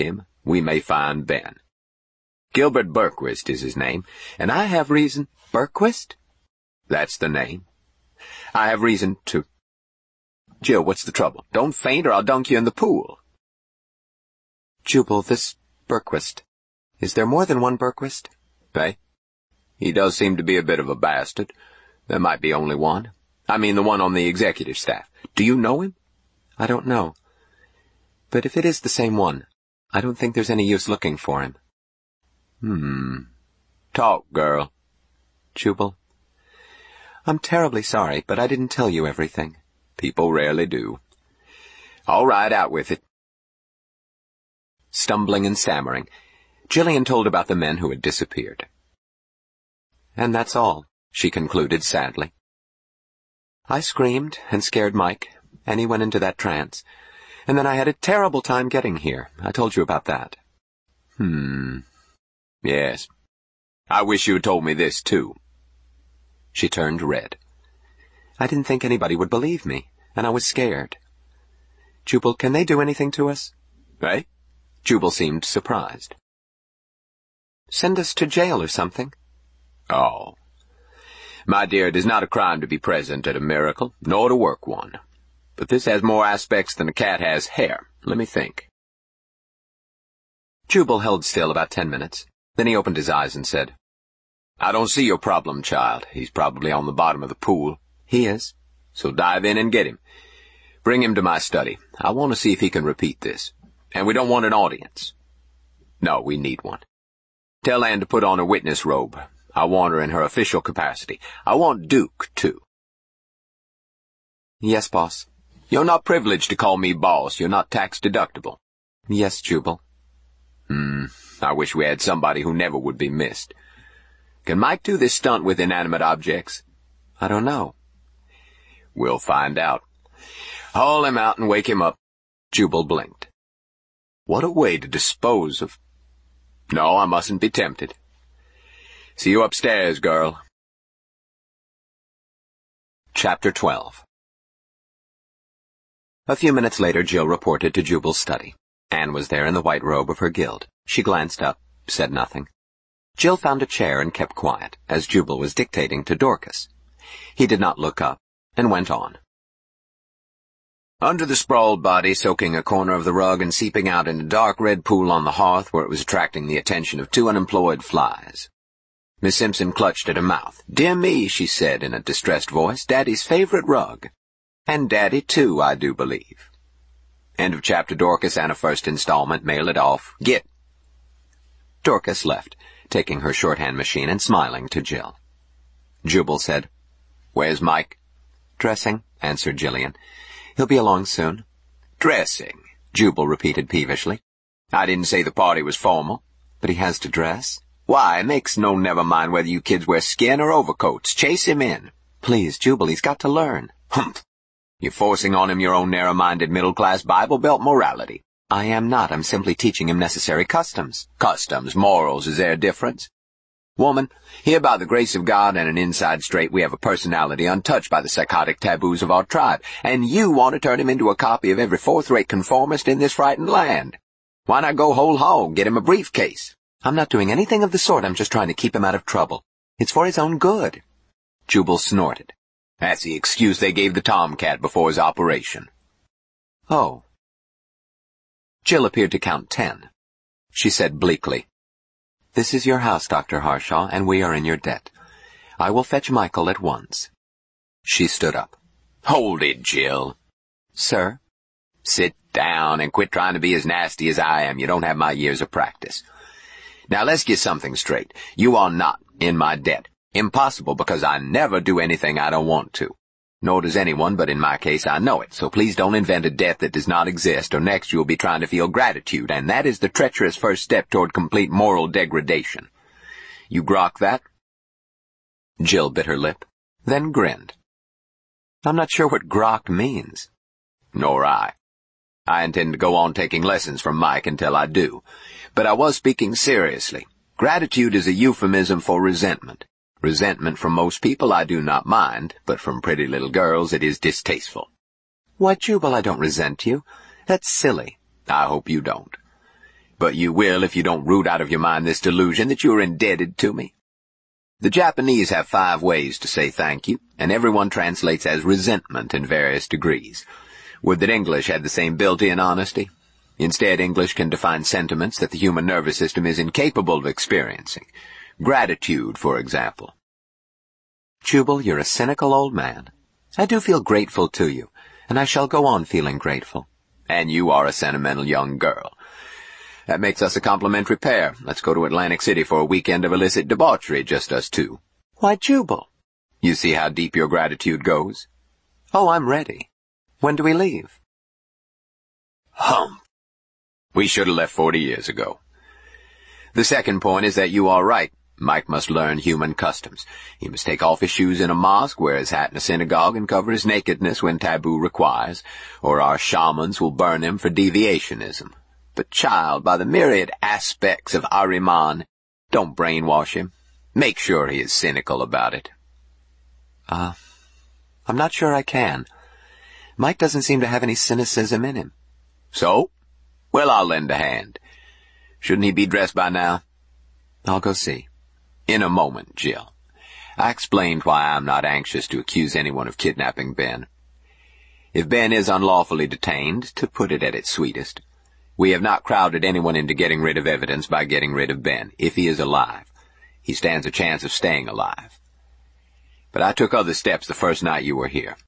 [SPEAKER 1] we may find Ben. Gilbert Berquist is his name, and I have reason—
[SPEAKER 2] Berquist?
[SPEAKER 1] That's the name. I have reason to— Jill, what's the trouble? Don't faint or I'll dunk you in the pool.
[SPEAKER 2] Jubal, this Berquist. Is there more than one Berquist?
[SPEAKER 1] Eh? He does seem to be a bit of a bastard. There might be only one. I mean the one on the executive staff. Do you know him?
[SPEAKER 2] I don't know. But if it is the same one, I don't think there's any use looking for him.
[SPEAKER 1] Hmm. Talk, girl.
[SPEAKER 2] Jubal, I'm terribly sorry, but I didn't tell you everything.
[SPEAKER 1] People rarely do. All right, out with it. Stumbling and stammering, Jillian told about the men who had disappeared.
[SPEAKER 2] And that's all, she concluded sadly. I screamed and scared Mike, and he went into that trance. And then I had a terrible time getting here. I told you about that.
[SPEAKER 1] Hmm. Yes. I wish you had told me this, too.
[SPEAKER 2] She turned red. I didn't think anybody would believe me, and I was scared. Jubal, can they do anything to us?
[SPEAKER 1] Eh?
[SPEAKER 2] Jubal seemed surprised. Send us to jail or something.
[SPEAKER 1] Oh. My dear, it is not a crime to be present at a miracle, nor to work one. But this has more aspects than a cat has hair. Let me think.
[SPEAKER 2] Jubal held still about ten minutes. Then he opened his eyes and said,
[SPEAKER 1] I don't see your problem, child. He's probably on the bottom of the pool.
[SPEAKER 2] He is.
[SPEAKER 1] So dive in and get him. Bring him to my study. I want to see if he can repeat this. And we don't want an audience. No, we need one. Tell Anne to put on her witness robe. I want her in her official capacity. I want Duke, too.
[SPEAKER 2] Yes, boss.
[SPEAKER 1] You're not privileged to call me boss. You're not tax-deductible.
[SPEAKER 2] Yes, Jubal.
[SPEAKER 1] Hmm, I wish we had somebody who never would be missed. Can Mike do this stunt with inanimate objects?
[SPEAKER 2] I don't know.
[SPEAKER 1] We'll find out. Haul him out and wake him up.
[SPEAKER 2] Jubal blinked.
[SPEAKER 1] What a way to dispose of... No, I mustn't be tempted. See you upstairs, girl.
[SPEAKER 2] Chapter twelve. A few minutes later, Jill reported to Jubal's study. Anne was there in the white robe of her guild. She glanced up, said nothing. Jill found a chair and kept quiet, as Jubal was dictating to Dorcas. He did not look up, and went on.
[SPEAKER 1] Under the sprawled body, soaking a corner of the rug and seeping out in a dark red pool on the hearth where it was attracting the attention of two unemployed flies. Miss Simpson clutched at her mouth. Dear me, she said in a distressed voice, Daddy's favorite rug. And Daddy, too, I do believe. End of chapter. Dorcas and a first installment. Mail it off. Get.
[SPEAKER 2] Dorcas left, taking her shorthand machine and smiling to Jill. Jubal said,
[SPEAKER 1] Where's Mike?
[SPEAKER 2] Dressing, answered Jillian. He'll be along soon.
[SPEAKER 1] Dressing,
[SPEAKER 2] Jubal repeated peevishly.
[SPEAKER 1] I didn't say the party was formal.
[SPEAKER 2] But he has to dress.
[SPEAKER 1] Why, it makes no never mind whether you kids wear skin or overcoats. Chase him in.
[SPEAKER 2] Please, Jubal, he's got to learn.
[SPEAKER 1] Humph. You're forcing on him your own narrow-minded middle-class Bible Belt morality.
[SPEAKER 2] I am not. I'm simply teaching him necessary customs.
[SPEAKER 1] Customs, morals, is there a difference? Woman, here by the grace of God and an inside straight, we have a personality untouched by the psychotic taboos of our tribe, and you want to turn him into a copy of every fourth-rate conformist in this frightened land. Why not go whole hog, get him a briefcase?
[SPEAKER 2] I'm not doing anything of the sort. I'm just trying to keep him out of trouble. It's for his own good.
[SPEAKER 1] Jubal snorted. That's the excuse they gave the tomcat before his operation.
[SPEAKER 2] Oh. Jill appeared to count ten. She said bleakly, This is your house, Doctor Harshaw, and we are in your debt. I will fetch Michael at once. She stood up.
[SPEAKER 1] Hold it, Jill.
[SPEAKER 2] Sir?
[SPEAKER 1] Sit down and quit trying to be as nasty as I am. You don't have my years of practice. Now let's get something straight. You are not in my debt. Impossible, because I never do anything I don't want to. Nor does anyone, but in my case I know it, so please don't invent a debt that does not exist, or next you'll be trying to feel gratitude, and that is the treacherous first step toward complete moral degradation. You grok that?
[SPEAKER 2] Jill bit her lip, then grinned. I'm not sure what grok means.
[SPEAKER 1] Nor I. I intend to go on taking lessons from Mike until I do. But I was speaking seriously. Gratitude is a euphemism for resentment. Resentment from most people I do not mind, but from pretty little girls it is distasteful.
[SPEAKER 2] Why, Jubal, I don't resent you. That's silly.
[SPEAKER 1] I hope you don't. But you will if you don't root out of your mind this delusion that you are indebted to me. The Japanese have five ways to say thank you, and everyone translates as resentment in various degrees. Would that English had the same built-in honesty? Instead, English can define sentiments that the human nervous system is incapable of experiencing. Gratitude, for example.
[SPEAKER 2] Jubal, you're a cynical old man. I do feel grateful to you, and I shall go on feeling grateful.
[SPEAKER 1] And you are a sentimental young girl. That makes us a complimentary pair. Let's go to Atlantic City for a weekend of illicit debauchery, just us two.
[SPEAKER 2] Why, Jubal?
[SPEAKER 1] You see how deep your gratitude goes?
[SPEAKER 2] Oh, I'm ready. When do we leave?
[SPEAKER 1] Humph. We should have left forty years ago. The second point is that you are right. Mike must learn human customs. He must take off his shoes in a mosque, wear his hat in a synagogue, and cover his nakedness when taboo requires, or our shamans will burn him for deviationism. But child, by the myriad aspects of Ahriman, don't brainwash him. Make sure he is cynical about it.
[SPEAKER 2] Uh, I'm not sure I can. Mike doesn't seem to have any cynicism in him.
[SPEAKER 1] So? Well, I'll lend a hand. Shouldn't he be dressed by now?
[SPEAKER 2] I'll go see.
[SPEAKER 1] In a moment, Jill. I explained why I'm not anxious to accuse anyone of kidnapping Ben. If Ben is unlawfully detained, to put it at its sweetest, we have not crowded anyone into getting rid of evidence by getting rid of Ben. If he is alive, he stands a chance of staying alive. But I took other steps the first night you were here.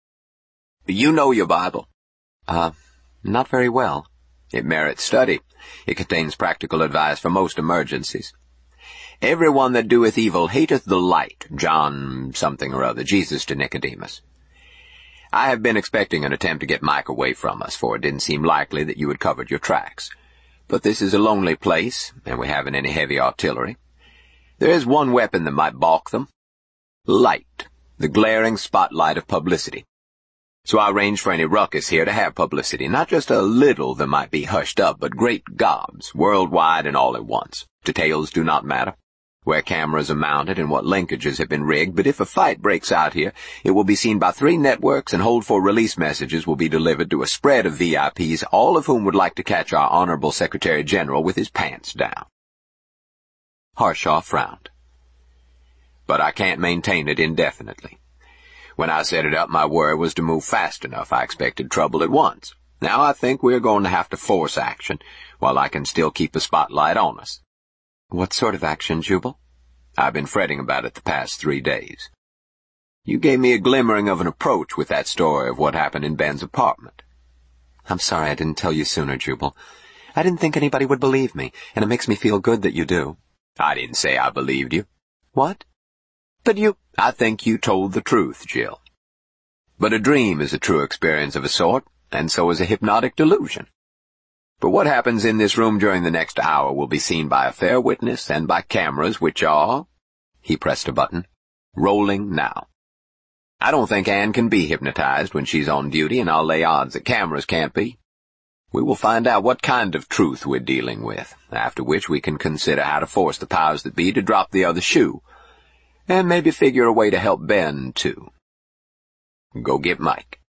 [SPEAKER 1] You know your Bible?
[SPEAKER 2] Uh, not very well.
[SPEAKER 1] It merits study. It contains practical advice for most emergencies. Everyone that doeth evil hateth the light, John something or other, Jesus to Nicodemus. I have been expecting an attempt to get Mike away from us, for it didn't seem likely that you had covered your tracks. But this is a lonely place, and we haven't any heavy artillery. There is one weapon that might balk them. Light, the glaring spotlight of publicity. So I arranged for any ruckus here to have publicity, not just a little that might be hushed up, but great gobs, worldwide and all at once. Details do not matter. Where cameras are mounted and what linkages have been rigged, but if a fight breaks out here, it will be seen by three networks, and hold-for-release messages will be delivered to a spread of V I Ps, all of whom would like to catch our Honorable Secretary General with his pants down.
[SPEAKER 2] Harshaw frowned.
[SPEAKER 1] But I can't maintain it indefinitely. When I set it up, my worry was to move fast enough. I expected trouble at once. Now I think we're going to have to force action, while I can still keep the spotlight on us.
[SPEAKER 2] What sort of action, Jubal?
[SPEAKER 1] I've been fretting about it the past three days. You gave me a glimmering of an approach with that story of what happened in Ben's apartment.
[SPEAKER 2] I'm sorry I didn't tell you sooner, Jubal. I didn't think anybody would believe me, and it makes me feel good that you do.
[SPEAKER 1] I didn't say I believed you.
[SPEAKER 2] What?
[SPEAKER 1] But you... I think you told the truth, Jill. But a dream is a true experience of a sort, and so is a hypnotic delusion. But what happens in this room during the next hour will be seen by a fair witness and by cameras which are, he pressed a button, rolling now. I don't think Anne can be hypnotized when she's on duty, and I'll lay odds that cameras can't be. We will find out what kind of truth we're dealing with, after which we can consider how to force the powers that be to drop the other shoe, and maybe figure a way to help Ben, too. Go get Mike.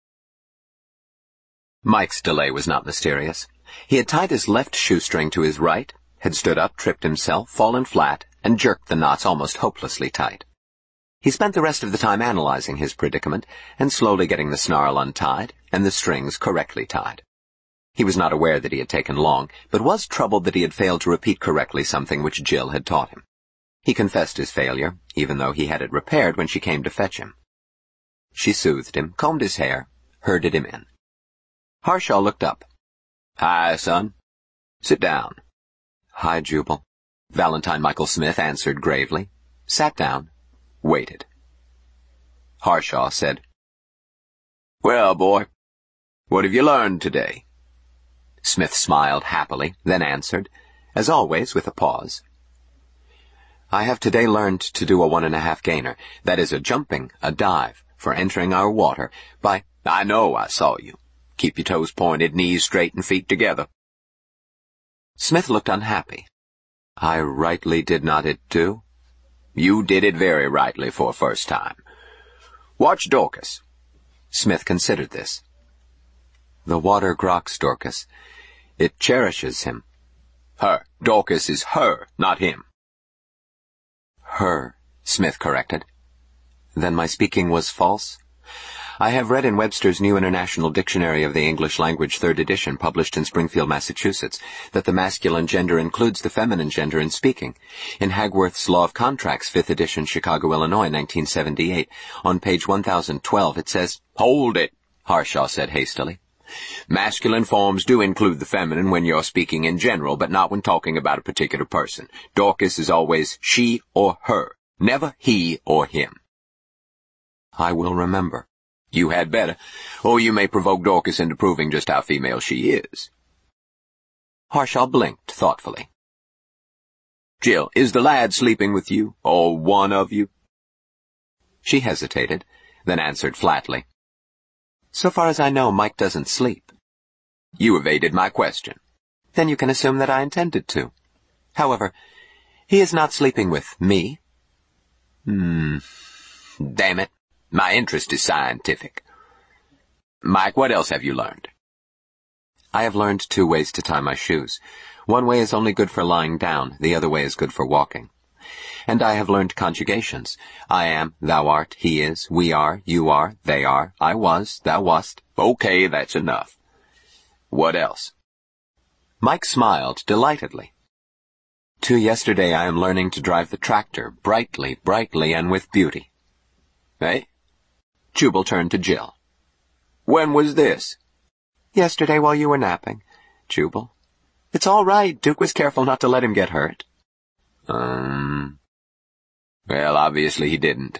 [SPEAKER 2] Mike's delay was not mysterious. He had tied his left shoestring to his right, had stood up, tripped himself, fallen flat, and jerked the knots almost hopelessly tight. He spent the rest of the time analyzing his predicament and slowly getting the snarl untied and the strings correctly tied. He was not aware that he had taken long, but was troubled that he had failed to repeat correctly something which Jill had taught him. He confessed his failure, even though he had it repaired when she came to fetch him. She soothed him, combed his hair, herded him in. Harshaw looked up.
[SPEAKER 1] Hi, son. Sit down.
[SPEAKER 2] Hi, Jubal. Valentine Michael Smith answered gravely, sat down, waited.
[SPEAKER 1] Harshaw said, Well, boy, what have you learned today?
[SPEAKER 2] Smith smiled happily, then answered, as always with a pause. I have today learned to do a one-and-a-half gainer, that is a jumping, a dive, for entering our water by...
[SPEAKER 1] I know I saw you. Keep your toes pointed, knees straight, and feet together.
[SPEAKER 2] Smith looked unhappy. I rightly did not it do?
[SPEAKER 1] You did it very rightly for a first time. Watch Dorcas.
[SPEAKER 2] Smith considered this. The water grokks Dorcas. It cherishes him.
[SPEAKER 1] Her. Dorcas is her, not him.
[SPEAKER 2] Her, Smith corrected. Then my speaking was false? I have read in Webster's New International Dictionary of the English Language, third edition, published in Springfield, Massachusetts, that the masculine gender includes the feminine gender in speaking. In Hagworth's Law of Contracts, fifth edition, Chicago, Illinois, nineteen seventy-eight, on page one thousand twelve, it says,
[SPEAKER 1] "Hold it,"
[SPEAKER 2] Harshaw said hastily.
[SPEAKER 1] "Masculine forms do include the feminine when you're speaking in general, but not when talking about a particular person. Dorcas is always she or her, never he or him."
[SPEAKER 2] I will remember.
[SPEAKER 1] You had better, or you may provoke Dorcas into proving just how female she is.
[SPEAKER 2] Harshaw blinked thoughtfully.
[SPEAKER 1] "Jill, is the lad sleeping with you, or one of you?"
[SPEAKER 2] She hesitated, then answered flatly. "So far as I know, Mike doesn't sleep."
[SPEAKER 1] "You evaded my question."
[SPEAKER 2] "Then you can assume that I intended to. However, he is not sleeping with me."
[SPEAKER 1] Hmm. Damn it. My interest is scientific. Mike, what else have you learned?
[SPEAKER 2] I have learned two ways to tie my shoes. One way is only good for lying down, the other way is good for walking. And I have learned conjugations. I am, thou art, he is, we are, you are, they are, I was, thou wast.
[SPEAKER 1] Okay, that's enough. What else?
[SPEAKER 2] Mike smiled delightedly. To yesterday I am learning to drive the tractor, brightly, brightly, and with beauty.
[SPEAKER 1] Eh?
[SPEAKER 2] Jubal turned to Jill.
[SPEAKER 1] When was this?
[SPEAKER 2] Yesterday while you were napping, Jubal. It's all right. Duke was careful not to let him get hurt.
[SPEAKER 1] Um... Well, obviously he didn't.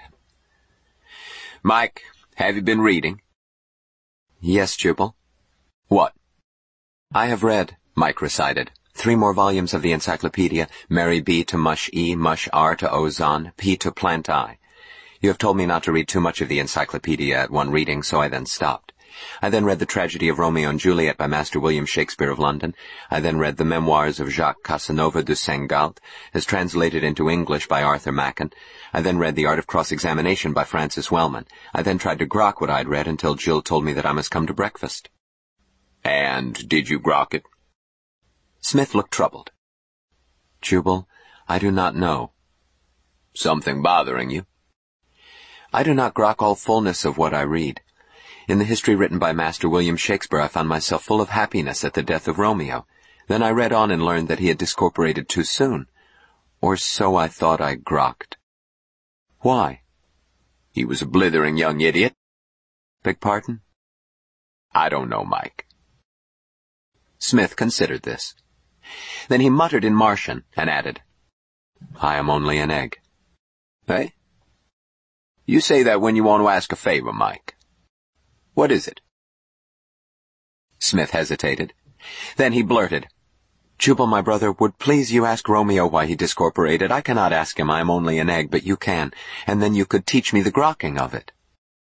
[SPEAKER 1] Mike, have you been reading?
[SPEAKER 2] Yes, Jubal.
[SPEAKER 1] What?
[SPEAKER 2] I have read, Mike recited, three more volumes of the encyclopedia, Mary B. to Mush E, Mush R to Ozon, P to Plant I. You have told me not to read too much of the encyclopedia at one reading, so I then stopped. I then read The Tragedy of Romeo and Juliet by Master William Shakespeare of London. I then read the Memoirs of Jacques Casanova de Saint-Galt, as translated into English by Arthur Machen. I then read The Art of Cross-Examination by Francis Wellman. I then tried to grok what I'd read until Jill told me that I must come to breakfast.
[SPEAKER 1] And did you grok it?
[SPEAKER 2] Smith looked troubled. Jubal, I do not know.
[SPEAKER 1] Something bothering you?
[SPEAKER 2] I do not grok all fullness of what I read. In the history written by Master William Shakespeare, I found myself full of happiness at the death of Romeo. Then I read on and learned that he had discorporated too soon. Or so I thought I grokked. Why?
[SPEAKER 1] He was a blithering young idiot.
[SPEAKER 2] Beg pardon?
[SPEAKER 1] I don't know, Mike.
[SPEAKER 2] Smith considered this. Then he muttered in Martian and added, I am only an egg.
[SPEAKER 1] Eh? You say that when you want to ask a favor, Mike. What is it?
[SPEAKER 2] Smith hesitated. Then he blurted, Jubal, my brother, would please you ask Romeo why he discorporated. I cannot ask him, I am only an egg, but you can, and then you could teach me the grokking of it.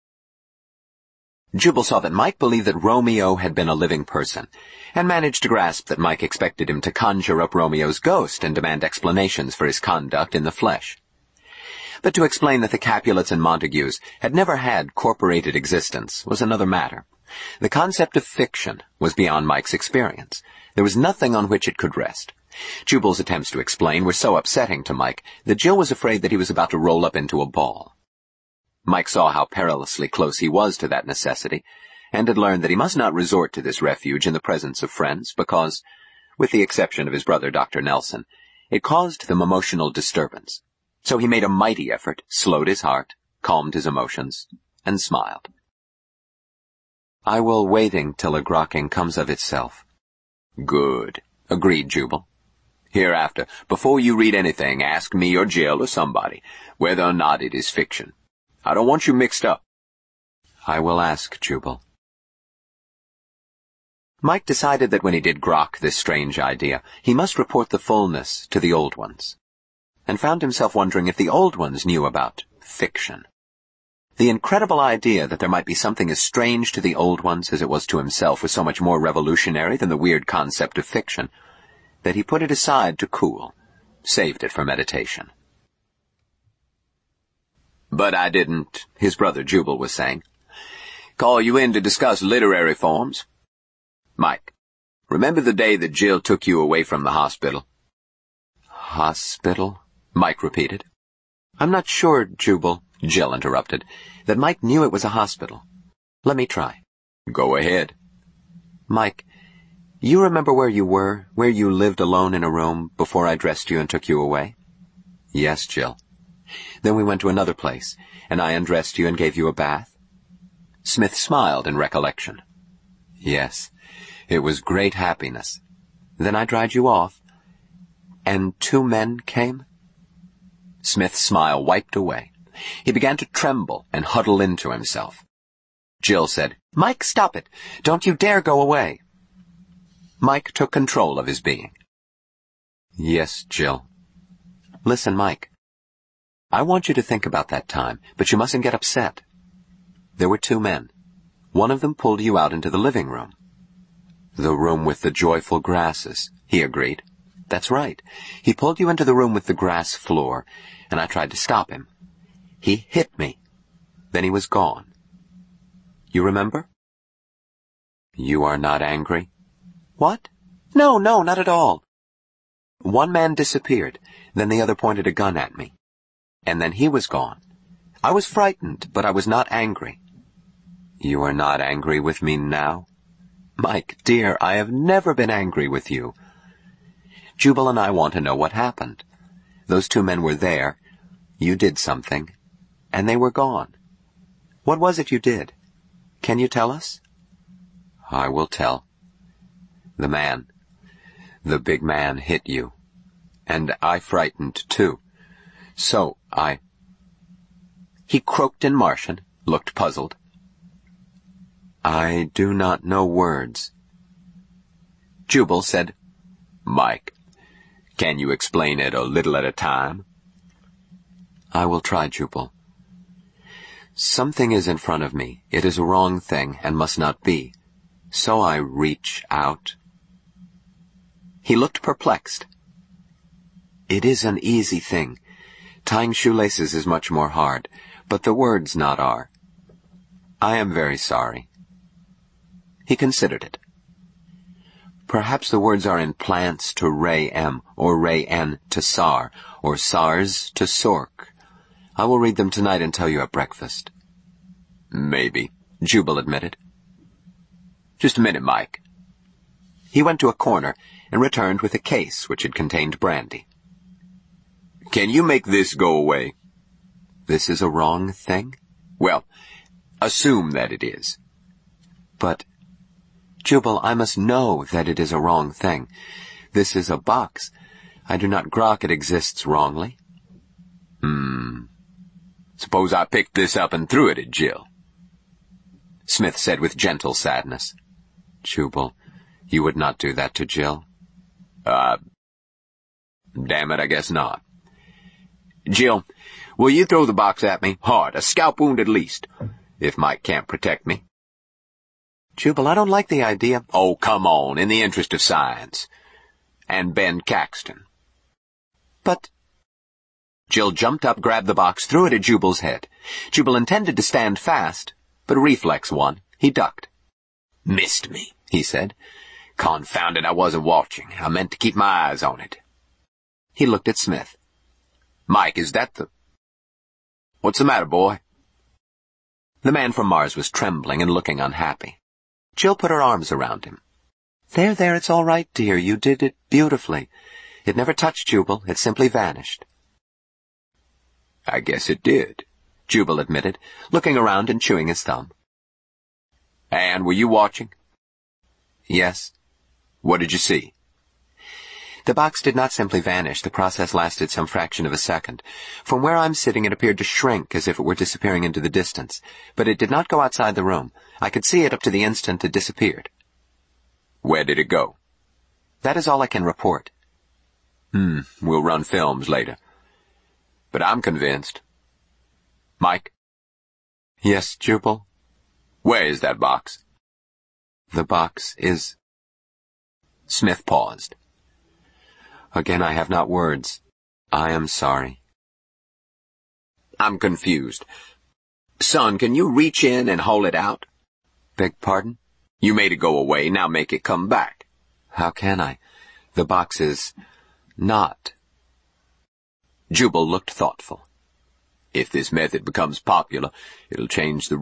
[SPEAKER 2] Jubal saw that Mike believed that Romeo had been a living person, and managed to grasp that Mike expected him to conjure up Romeo's ghost and demand explanations for his conduct in the flesh. But to explain that the Capulets and Montagues had never had corporated existence was another matter. The concept of fiction was beyond Mike's experience. There was nothing on which it could rest. Jubal's attempts to explain were so upsetting to Mike that Jill was afraid that he was about to roll up into a ball. Mike saw how perilously close he was to that necessity, and had learned that he must not resort to this refuge in the presence of friends because, with the exception of his brother Doctor Nelson, it caused them emotional disturbance. So he made a mighty effort, slowed his heart, calmed his emotions, and smiled. I will waiting till a grokking comes of itself.
[SPEAKER 1] Good,
[SPEAKER 2] agreed Jubal.
[SPEAKER 1] Hereafter, before you read anything, ask me or Jill or somebody whether or not it is fiction. I don't want you mixed up.
[SPEAKER 2] I will ask, Jubal. Mike decided that when he did grok this strange idea, he must report the fullness to the old ones, and found himself wondering if the old ones knew about fiction. The incredible idea that there might be something as strange to the old ones as it was to himself was so much more revolutionary than the weird concept of fiction, that he put it aside to cool, saved it for meditation.
[SPEAKER 1] But I didn't, his brother Jubal was saying, call you in to discuss literary forms. Mike, Remember the day that Jill took you away from the hospital?
[SPEAKER 2] Hospital? Mike repeated. I'm not sure, Jubal, Jill interrupted, that Mike knew it was a hospital. Let me try.
[SPEAKER 1] Go ahead.
[SPEAKER 2] Mike, you remember where you were, where you lived alone in a room before I dressed you and took you away? Yes, Jill. Then we went to another place, and I undressed you and gave you a bath? Smith smiled in recollection. Yes, it was great happiness. Then I dried you off, and two men came? Smith's smile wiped away. He began to tremble and huddle into himself. Jill said, Mike, stop it. Don't you dare go away. Mike took control of his being. Yes, Jill. Listen, Mike. I want you to think about that time, but you mustn't get upset. There were two men. One of them pulled you out into the living room. The room with the joyful grasses, he agreed. That's right. He pulled you into the room with the grass floor, and I tried to stop him. He hit me. Then he was gone. You remember? You are not angry? What? No, no, not at all. One man disappeared, then the other pointed a gun at me. And then he was gone. I was frightened, but I was not angry. You are not angry with me now? Mike, dear, I have never been angry with you. Jubal and I want to know what happened. Those two men were there, you did something, and they were gone. What was it you did? Can you tell us? I will tell. The man, the big man hit you, and I frightened too. So I... He croaked in Martian, looked puzzled. I do not know words. Jubal said, Mike, can you explain it a little at a time? I will try, Jubal. Something is in front of me. It is a wrong thing and must not be. So I reach out. He looked perplexed. It is an easy thing. Tying shoelaces is much more hard, but the words not are. I am very sorry. He considered it. Perhaps the words are in plants to Ray M, or Ray N to Sar, or SARS to Sork. I will read them tonight and tell you at breakfast. Maybe, Jubal admitted. Just a minute, Mike. He went to a corner and returned with a case which had contained brandy. Can you make this go away? This is a wrong thing? Well, assume that it is. But, Jubal, I must know that it is a wrong thing. This is a box. I do not grok it exists wrongly. Hmm. Suppose I picked this up and threw it at Jill. Smith said with gentle sadness. Jubal, you would not do that to Jill? Uh, damn it, I guess not. Jill, will you throw the box at me? Hard, a scalp wound at least, if Mike can't protect me. Jubal, I don't like the idea. Oh, come on, in the interest of science. And Ben Caxton. But... Jill jumped up, grabbed the box, threw it at Jubal's head. Jubal intended to stand fast, but a reflex won. He ducked. Missed me, he said. Confound it, I wasn't watching. I meant to keep my eyes on it. He looked at Smith. Mike, is that the... What's the matter, boy? The man from Mars was trembling and looking unhappy. Jill put her arms around him. There, there, it's all right, dear. You did it beautifully. It never touched Jubal. It simply vanished. I guess it did, Jubal admitted, looking around and chewing his thumb. And were you watching? Yes. What did you see? The box did not simply vanish. The process lasted some fraction of a second. From where I'm sitting, it appeared to shrink as if it were disappearing into the distance. But it did not go outside the room. I could see it up to the instant it disappeared. Where did it go? That is all I can report. Hmm, we'll run films later. But I'm convinced. Mike? Yes, Jubal? Where is that box? The box is... Smith paused. Again, I have not words. I am sorry. I'm confused. Son, can you reach in and haul it out? Beg pardon? You made it go away, now make it come back. How can I? The box is not.
[SPEAKER 1] Jubal looked thoughtful. If this method becomes popular, it'll change the